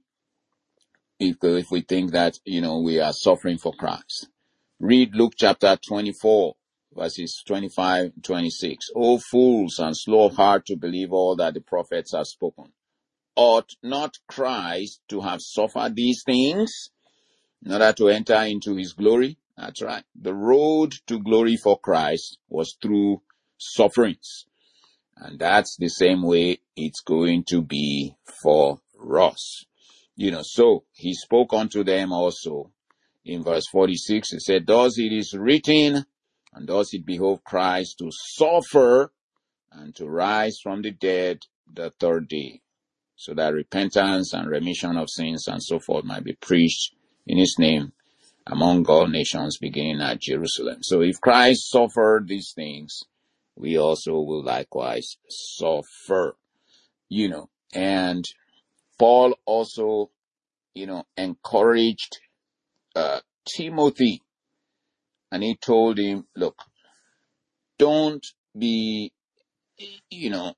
if, if we think that, you know, we are suffering for Christ. Read Luke chapter twenty-four, verses twenty-five and twenty-six. O fools and slow of heart to believe all that the prophets have spoken. Ought not Christ to have suffered these things in order to enter into his glory? That's right. The road to glory for Christ was through sufferings. And that's the same way it's going to be for us. You know, so he spoke unto them also in verse forty-six. He said, "Thus it is written, and thus it behoved Christ to suffer and to rise from the dead the third day, so that repentance and remission of sins and so forth might be preached in his name among all nations, beginning at Jerusalem." So if Christ suffered these things, we also will likewise suffer, you know. And Paul also, you know, encouraged uh, Timothy, and he told him, look, don't be, you know,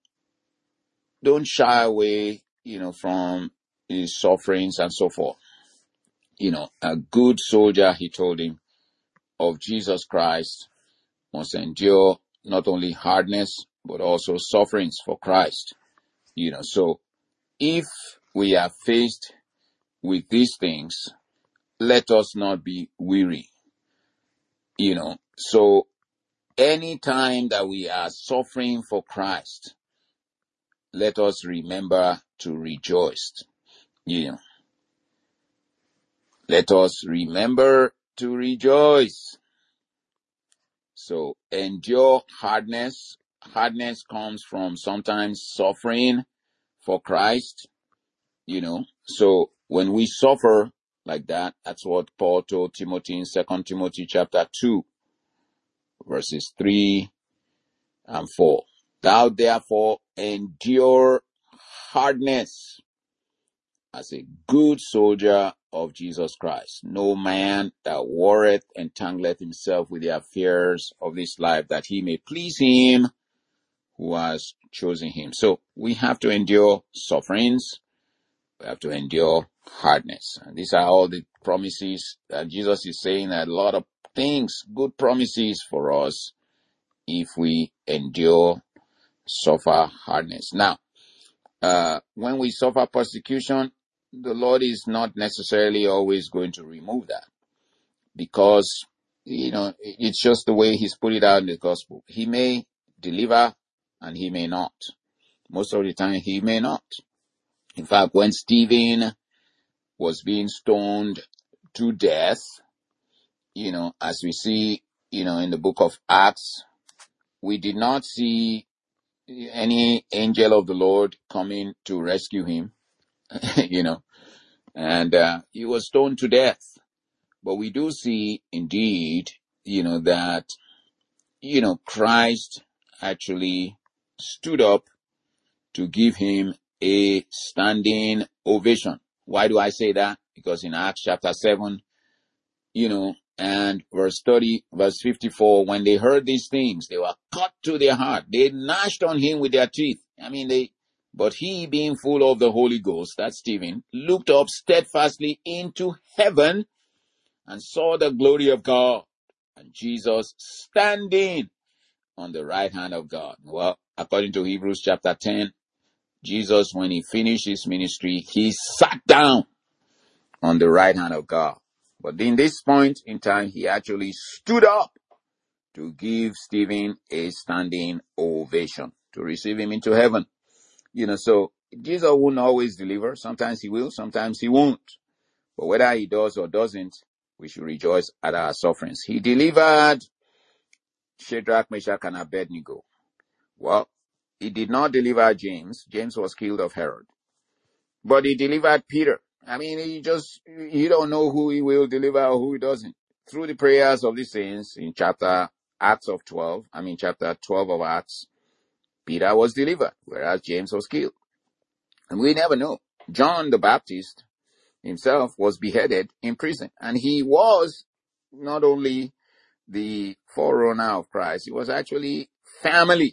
don't shy away, you know, from his sufferings and so forth. You know, a good soldier, he told him, of Jesus Christ must endure not only hardness, but also sufferings for Christ. You know, so if we are faced with these things, let us not be weary. You know, so any time that we are suffering for Christ, let us remember to rejoice. You know, let us remember to rejoice. So endure hardness. Hardness comes from sometimes suffering for Christ, you know. So when we suffer like that, that's what Paul told Timothy in Second Timothy chapter two, verses three and four. Thou therefore endure hardness as a good soldier of Jesus Christ. No man that warreth entangleth himself with the affairs of this life, that he may please him who has chosen him. So we have to endure sufferings. We have to endure hardness. And these are all the promises that Jesus is saying, a lot of things, good promises for us if we endure, suffer hardness. Now, uh, when we suffer persecution, the Lord is not necessarily always going to remove that, because, you know, it's just the way he's put it out in the gospel. He may deliver and he may not. Most of the time he may not. In fact, when Stephen was being stoned to death, you know, as we see, you know, in the book of Acts, we did not see any angel of the Lord coming to rescue him, you know, and uh, he was stoned to death. But we do see indeed, you know, that, you know, Christ actually stood up to give him a standing ovation. Why do I say that? Because in Acts chapter seven, you know, And verse thirty, verse fifty-four, when they heard these things, they were cut to their heart. They gnashed on him with their teeth. I mean, they, but he, being full of the Holy Ghost, that's Stephen, looked up steadfastly into heaven and saw the glory of God and Jesus standing on the right hand of God. Well, according to Hebrews chapter ten, Jesus, when he finished his ministry, he sat down on the right hand of God. But in this point in time, he actually stood up to give Stephen a standing ovation, to receive him into heaven. You know, so Jesus won't always deliver. Sometimes he will, sometimes he won't. But whether he does or doesn't, we should rejoice at our sufferings. He delivered Shadrach, Meshach, and Abednego. Well, he did not deliver James. James was killed of Herod. But he delivered Peter. I mean, he just, you don't know who he will deliver or who he doesn't. Through the prayers of the saints in chapter Acts of twelve, I mean chapter twelve of Acts, Peter was delivered, whereas James was killed. And we never know. John the Baptist himself was beheaded in prison. And he was not only the forerunner of Christ, he was actually family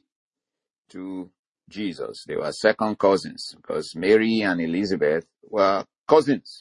to Jesus. They were second cousins because Mary and Elizabeth were cousins.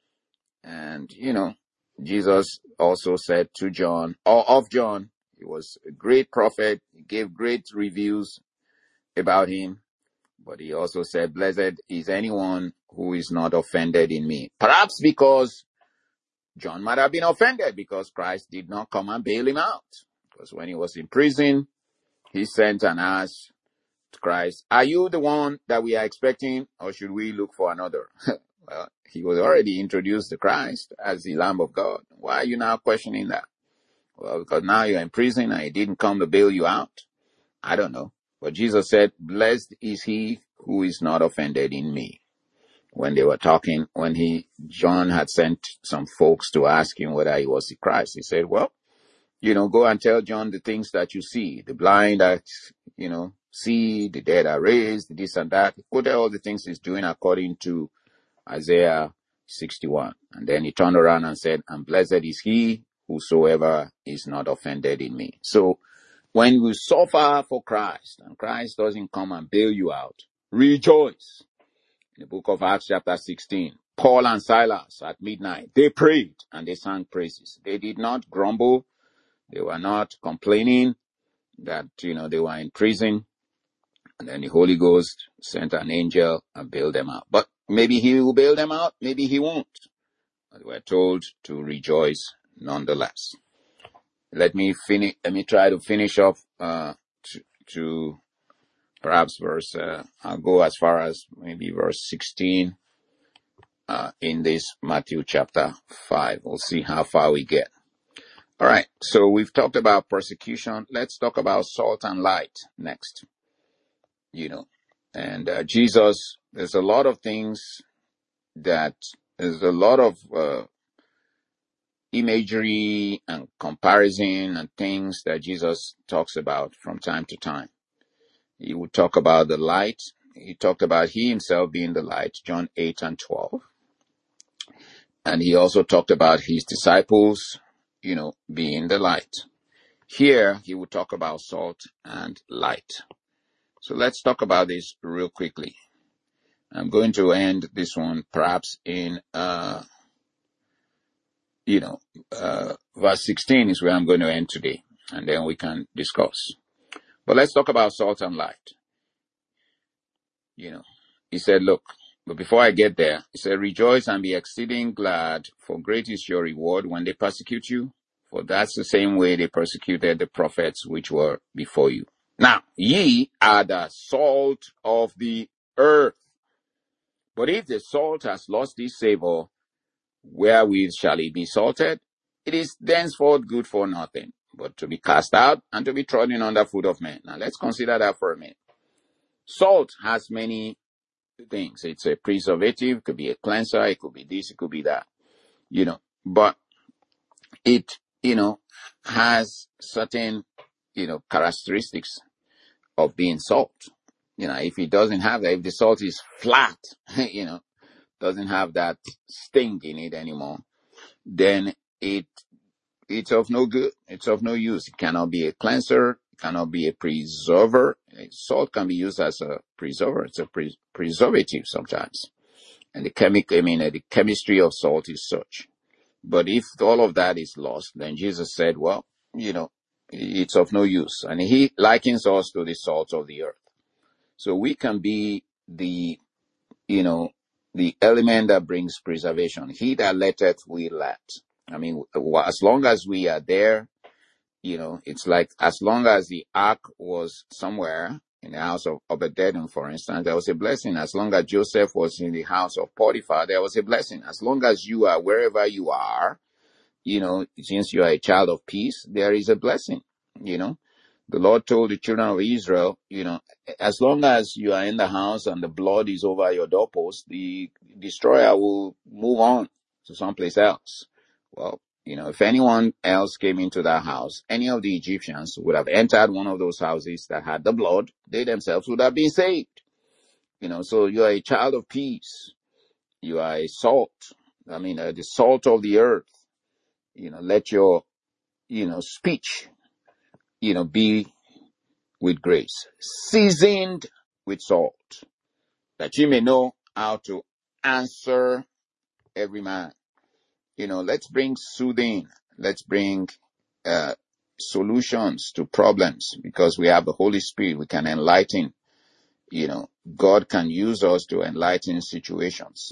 And, you know, Jesus also said to John, or of John, he was a great prophet. He gave great reviews about him. But he also said, blessed is anyone who is not offended in me. Perhaps because John might have been offended because Christ did not come and bail him out. Because when he was in prison, he sent and asked Christ, are you the one that we are expecting, or should we look for another? Well, he was already introduced to Christ as the Lamb of God. Why are you now questioning that? Well, because now you're in prison and he didn't come to bail you out. I don't know. But Jesus said, blessed is he who is not offended in me. When they were talking, when he, John had sent some folks to ask him whether he was the Christ, he said, well, you know, go and tell John the things that you see, the blind that, you know, see, the dead are raised, this and that. Go tell all the things he's doing according to Isaiah sixty-one. And then he turned around and said, and blessed is he whosoever is not offended in me. So when you suffer for Christ and Christ doesn't come and bail you out, rejoice. In the book of Acts chapter sixteen, Paul and Silas at midnight, they prayed and they sang praises. They did not grumble. They were not complaining that, you know, they were in prison. And then the Holy Ghost sent an angel and bailed them out. But maybe he will bail them out, maybe he won't. But we're told to rejoice nonetheless. Let me finish, let me try to finish off, uh, to, to perhaps verse, uh, I'll go as far as maybe verse sixteen, uh, in this Matthew chapter five. We'll see how far we get. All right. So we've talked about persecution. Let's talk about salt and light next. You know, and uh, Jesus, there's a lot of things that, there's a lot of uh, imagery and comparison and things that Jesus talks about from time to time. He would talk about the light. He talked about he himself being the light, John eight and twelve. And he also talked about his disciples, you know, being the light. Here, he would talk about salt and light. So let's talk about this real quickly. I'm going to end this one perhaps in, uh, you know, uh, verse sixteen is where I'm going to end today, and then we can discuss. But let's talk about salt and light. You know, he said, look, but before I get there, he said, rejoice and be exceeding glad, for great is your reward when they persecute you, for that's the same way they persecuted the prophets which were before you. Now, ye are the salt of the earth. But if the salt has lost its savor, wherewith shall it be salted? It is thenceforth good for nothing, but to be cast out and to be trodden under foot of men. Now, let's consider that for a minute. Salt has many things. It's a preservative, it could be a cleanser, it could be this, it could be that, you know. But it, you know, has certain, you know, characteristics of being salt. You know, if it doesn't have that, if the salt is flat, you know, doesn't have that sting in it anymore, then it it's of no good. It's of no use. It cannot be a cleanser. It cannot be a preserver. Salt can be used as a preserver. It's a pre- preservative sometimes. And the chemical, I mean, uh, the chemistry of salt is such. But if all of that is lost, then Jesus said, well, you know, it's of no use. And he likens us to the salt of the earth. So we can be the, you know, the element that brings preservation. He that letteth will let. I mean, as long as we are there, you know, it's like as long as the ark was somewhere in the house of Obed-Edom, for instance, there was a blessing. As long as Joseph was in the house of Potiphar, there was a blessing. As long as you are wherever you are, you know, since you are a child of peace, there is a blessing, you know. The Lord told the children of Israel, you know, as long as you are in the house and the blood is over your doorpost, the destroyer will move on to someplace else. Well, you know, if anyone else came into that house, any of the Egyptians would have entered one of those houses that had the blood, they themselves would have been saved. You know, so you are a child of peace. You are a salt. I mean, uh, the salt of the earth. You know, let your, you know, speech, you know, be with grace, seasoned with salt, that you may know how to answer every man. You know, let's bring soothing. Let's bring uh, solutions to problems, because we have the Holy Spirit. We can enlighten. You know, God can use us to enlighten situations,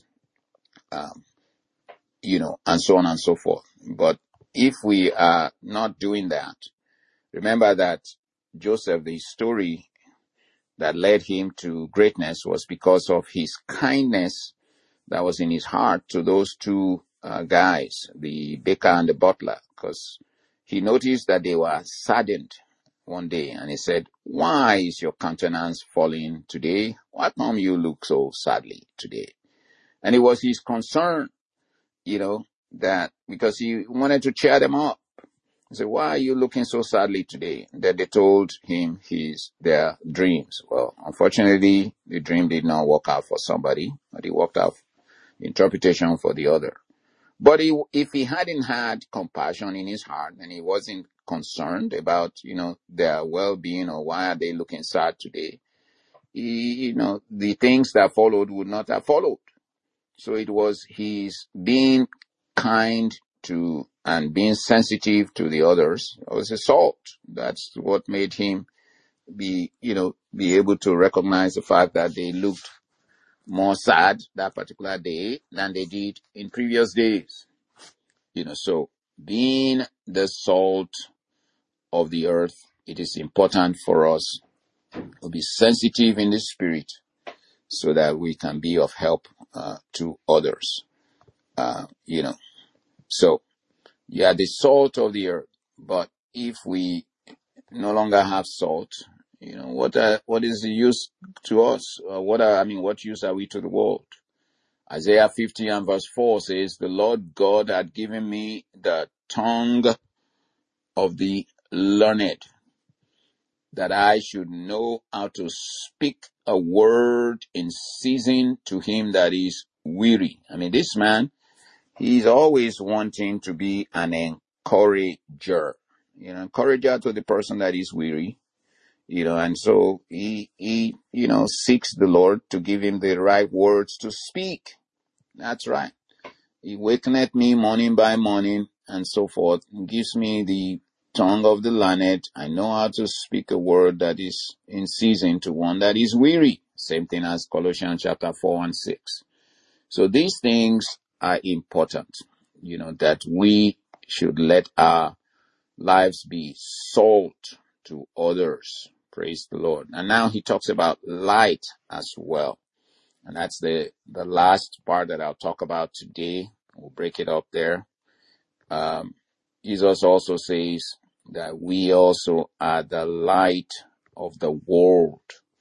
um, you know, and so on and so forth. But if we are not doing that, remember that Joseph, the story that led him to greatness was because of his kindness that was in his heart to those two uh, guys, the baker and the butler, because he noticed that they were saddened one day, and he said, why is your countenance falling today? Why come you look so sadly today? And it was his concern, you know, that because he wanted to cheer them up. He said, why are you looking so sadly today? That they told him his their dreams. Well, unfortunately, the dream did not work out for somebody, but it worked out interpretation for the other. But he, if he hadn't had compassion in his heart and he wasn't concerned about, you know, their well-being or why are they looking sad today, he, you know, the things that followed would not have followed. So it was his being kind to and being sensitive to the others. It was a salt. That's what made him be, you know, be able to recognize the fact that they looked more sad that particular day than they did in previous days. You know, so being the salt of the earth, it is important for us to be sensitive in the spirit so that we can be of help uh, to others. Uh, you know, so you are the salt of the earth, but if we no longer have salt, you know, what are, what is the use to us? Uh, what are, I mean, what use are we to the world? Isaiah fifty and verse four says, the Lord God had given me the tongue of the learned, that I should know how to speak a word in season to him that is weary. I mean, this man, he's always wanting to be an encourager, you know, encourager to the person that is weary, you know, and so he, he, you know, seeks the Lord to give him the right words to speak. That's right. He wakeneth me morning by morning and so forth, and gives me the tongue of the learned. I know how to speak a word that is in season to one that is weary. Same thing as Colossians chapter four and six. So these things are important, you know, that we should let our lives be salt to others. Praise the Lord. And now he talks about light as well. And that's the, the last part that I'll talk about today. We'll break it up there. Um, Jesus also says that we also are the light of the world.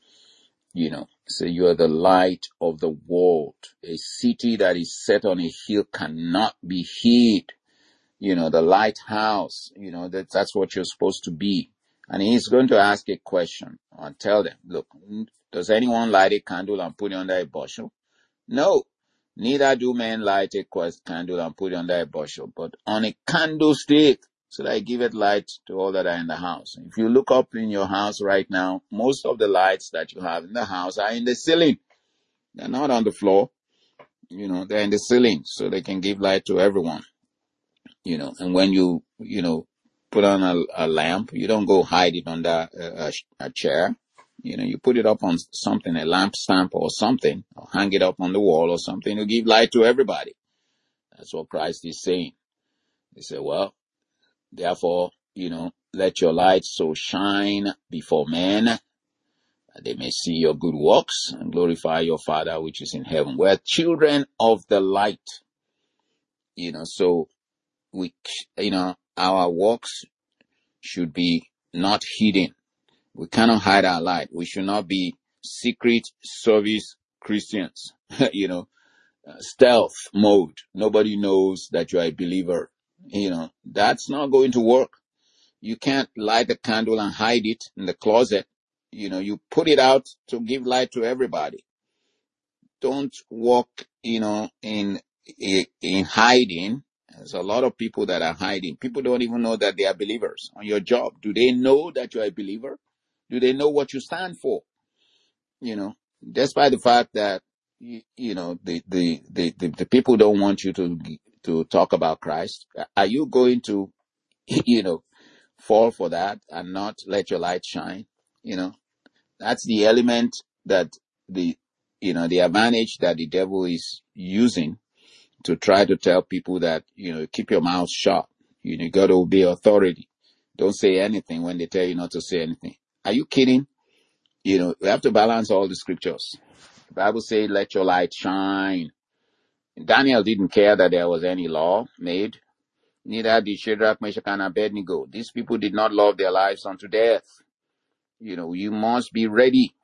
You know, so you are the light of the world. A city that is set on a hill cannot be hid. You know, the lighthouse, you know, that, that's what you're supposed to be. And he's going to ask a question and tell them, look, does anyone light a candle and put it under a bushel? No, neither do men light a candle and put it under a bushel, but on a candlestick, so that it giveth light to all that are in the house. If you look up in your house right now, most of the lights that you have in the house are in the ceiling. They're not on the floor. You know, they're in the ceiling, so they can give light to everyone. You know, and when you, you know, put on a, a lamp, you don't go hide it under a, a, a chair. You know, you put it up on something, a lamp stamp or something, or hang it up on the wall or something to give light to everybody. That's what Christ is saying. He said, well, therefore, you know, let your light so shine before men that they may see your good works and glorify your Father which is in heaven. We're children of the light. You know, so we, you know, our works should be not hidden. We cannot hide our light. We should not be secret service Christians, you know, uh, stealth mode. Nobody knows that you are a believer. You know, that's not going to work. You can't light a candle and hide it in the closet. You know, you put it out to give light to everybody. Don't walk, you know, in, in hiding. There's a lot of people that are hiding. People don't even know that they are believers. On your job, do they know that you're a believer? Do they know what you stand for? You know, despite the fact that, you, you know, the, the, the, the, the people don't want you to, to talk about Christ. Are you going to, you know, fall for that and not let your light shine? You know, that's the element that the, you know, the advantage that the devil is using to try to tell people that, you know, keep your mouth shut. You know, you got to obey authority. Don't say anything when they tell you not to say anything. Are you kidding? You know, we have to balance all the scriptures. The Bible says, let your light shine. Daniel didn't care that there was any law made. Neither did Shadrach, Meshach, and Abednego. These people did not love their lives unto death. You know, you must be ready,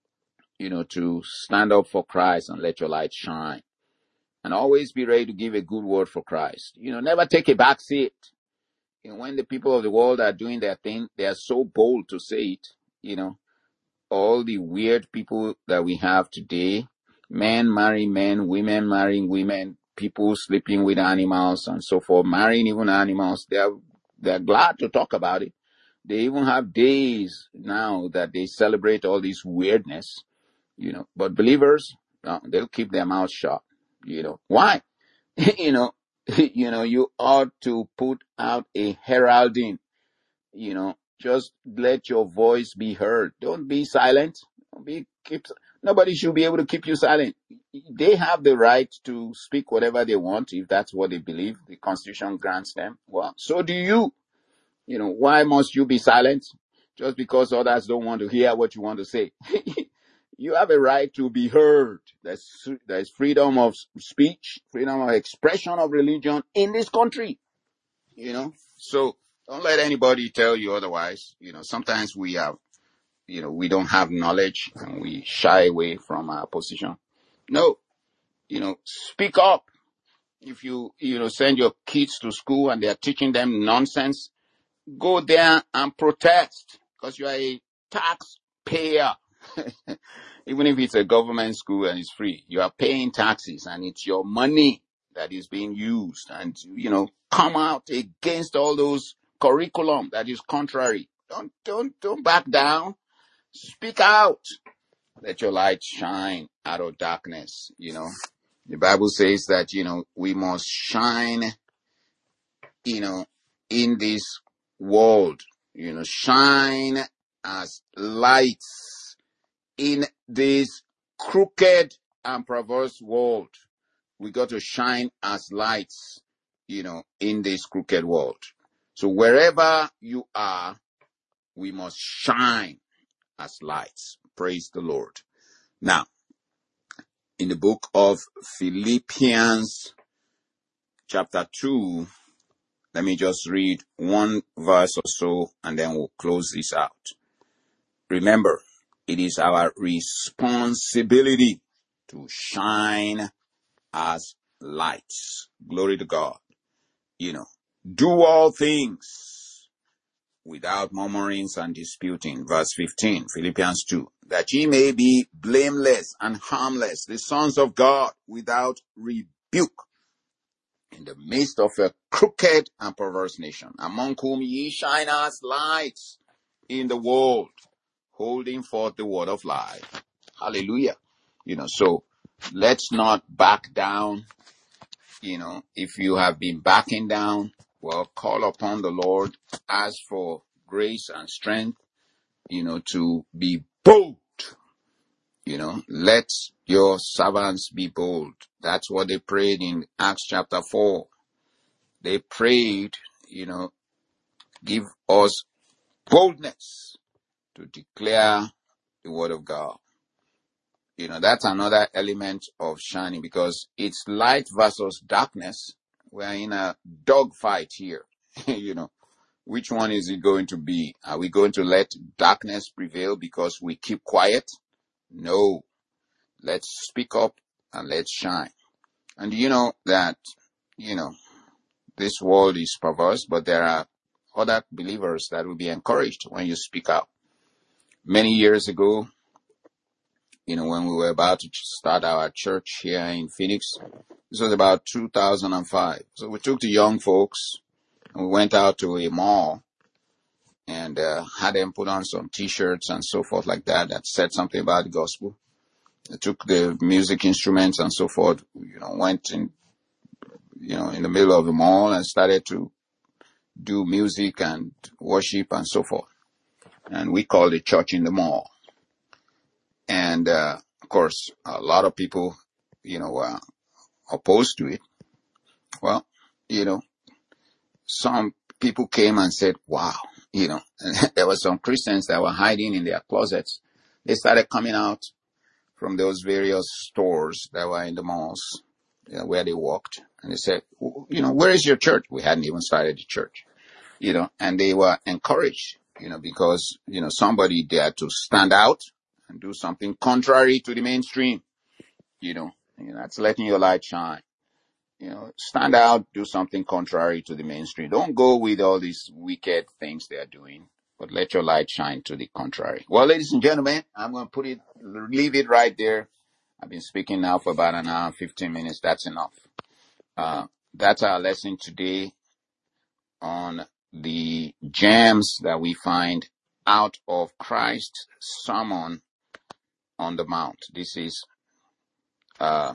you know, to stand up for Christ and let your light shine. And always be ready to give a good word for Christ. You know, never take a back seat. You know, when the people of the world are doing their thing, they are so bold to say it. You know, all the weird people that we have today, men marrying men, women marrying women, people sleeping with animals and so forth, marrying even animals, they're, they're glad to talk about it. They even have days now that they celebrate all this weirdness, you know, but believers, no, they'll keep their mouths shut. You know, why? you know, you know, you ought to put out a heralding, you know, just let your voice be heard. Don't be silent. Don't be keep, nobody should be able to keep you silent. They have the right to speak whatever they want if that's what they believe. The Constitution grants them. Well, so do you. You know, why must you be silent? Just because others don't want to hear what you want to say. You have a right to be heard. There's, there's freedom of speech, freedom of expression of religion in this country. You know, so don't let anybody tell you otherwise. You know, sometimes we have, you know, we don't have knowledge and we shy away from our position. No, you know, speak up. If you, you know, send your kids to school and they're teaching them nonsense, go there and protest because you are a taxpayer. Even if it's a government school and it's free, you are paying taxes and it's your money that is being used. And, you know, come out against all those curriculum that is contrary. Don't, don't, don't back down. Speak out. Let your light shine out of darkness. You know, the Bible says that, you know, we must shine, you know, in this world, you know, shine as lights in this crooked and perverse world. We got to shine as lights, you know, in this crooked world. So wherever you are, we must shine as lights. Praise the Lord. Now, in the book of Philippians, chapter two, let me just read one verse or so, and then we'll close this out. Remember, it is our responsibility to shine as lights. Glory to God. You know, do all things without murmurings and disputing. Verse fifteen, Philippians two, that ye may be blameless and harmless, the sons of God without rebuke, in the midst of a crooked and perverse nation, among whom ye shine as lights in the world, holding forth the word of life. Hallelujah. You know, so let's not back down. You know, if you have been backing down, well, call upon the Lord, ask for grace and strength, you know, to be bold. You know, let your servants be bold. That's what they prayed in Acts chapter four. They prayed, you know, give us boldness to declare the word of God. You know, that's another element of shining, because it's light versus darkness. We're in a dogfight here. You know, which one is it going to be? Are we going to let darkness prevail because we keep quiet? No. Let's speak up and let's shine. And you know that, you know, this world is perverse, but there are other believers that will be encouraged when you speak out. Many years ago, you know, when we were about to start our church here in Phoenix, this was about two thousand five. So we took the young folks and we went out to a mall and uh, had them put on some T-shirts and so forth like that that said something about the gospel. They took the music instruments and so forth, you know, went in, you know, in the middle of the mall and started to do music and worship and so forth. And we called it Church in the Mall. And, uh, of course, a lot of people, you know, were opposed to it. Well, you know, some people came and said, wow, you know, there were some Christians that were hiding in their closets. They started coming out from those various stores that were in the malls, you know, where they walked. And they said, you know, where is your church? We hadn't even started the church, you know, and they were encouraged, you know, because, you know, somebody dared to stand out and do something contrary to the mainstream, you know, you know, that's letting your light shine. You know, stand out, do something contrary to the mainstream. Don't go with all these wicked things they are doing, but let your light shine to the contrary. Well, ladies and gentlemen, I'm going to put it, leave it right there. I've been speaking now for about an hour, fifteen minutes. That's enough. Uh, that's our lesson today on the gems that we find out of Christ's Sermon on the Mount. This is uh,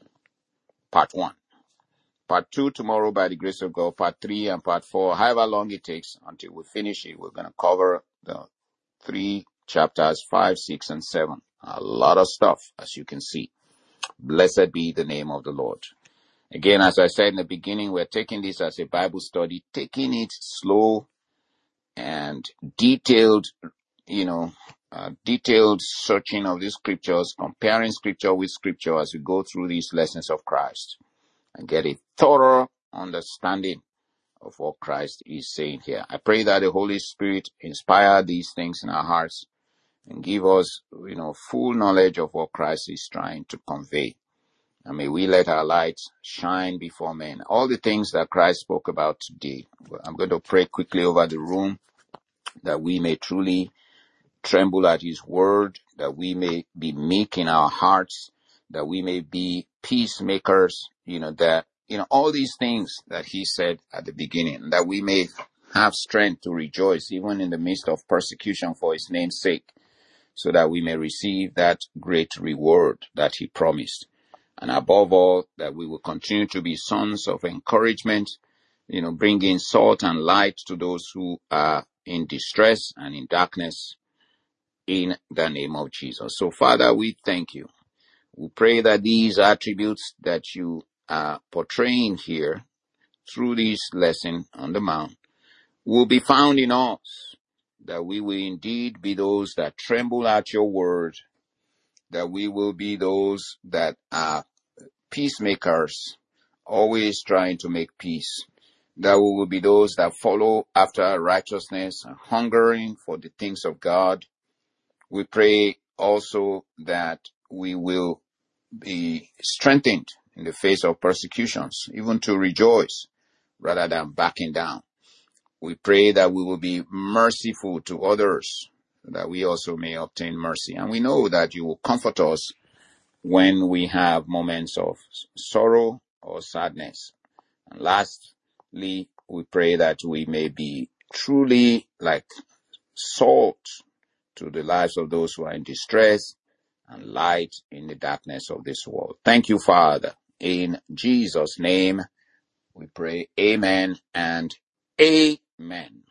part one. Part two tomorrow by the grace of God, part three and part four, however long it takes until we finish it. We're going to cover the three chapters, five, six, and seven. A lot of stuff, as you can see. Blessed be the name of the Lord. Again, as I said in the beginning, we're taking this as a Bible study, taking it slow and detailed, you know, uh, detailed searching of the scriptures, comparing scripture with scripture as we go through these lessons of Christ, and get a thorough understanding of what Christ is saying here. I pray that the Holy Spirit inspire these things in our hearts and give us, you know, full knowledge of what Christ is trying to convey. And may we let our lights shine before men. All the things that Christ spoke about today. I'm going to pray quickly over the room that we may truly tremble at his word, that we may be meek in our hearts, that we may be peacemakers, you know, that, you know, all these things that he said at the beginning, that we may have strength to rejoice even in the midst of persecution for his name's sake, so that we may receive that great reward that he promised. And above all, that we will continue to be sons of encouragement, you know, bringing salt and light to those who are in distress and in darkness, in the name of Jesus. So, Father, we thank you. We pray that these attributes that you are portraying here through this lesson on the Mount will be found in us, that we will indeed be those that tremble at your word, that we will be those that are peacemakers, always trying to make peace, that we will be those that follow after righteousness and hungering for the things of God. We pray also that we will be strengthened in the face of persecutions, even to rejoice rather than backing down. We pray that we will be merciful to others, that we also may obtain mercy. And we know that you will comfort us when we have moments of sorrow or sadness. And lastly, we pray that we may be truly like salt to the lives of those who are in distress and light in the darkness of this world. Thank you, Father. In Jesus' name, we pray amen and amen.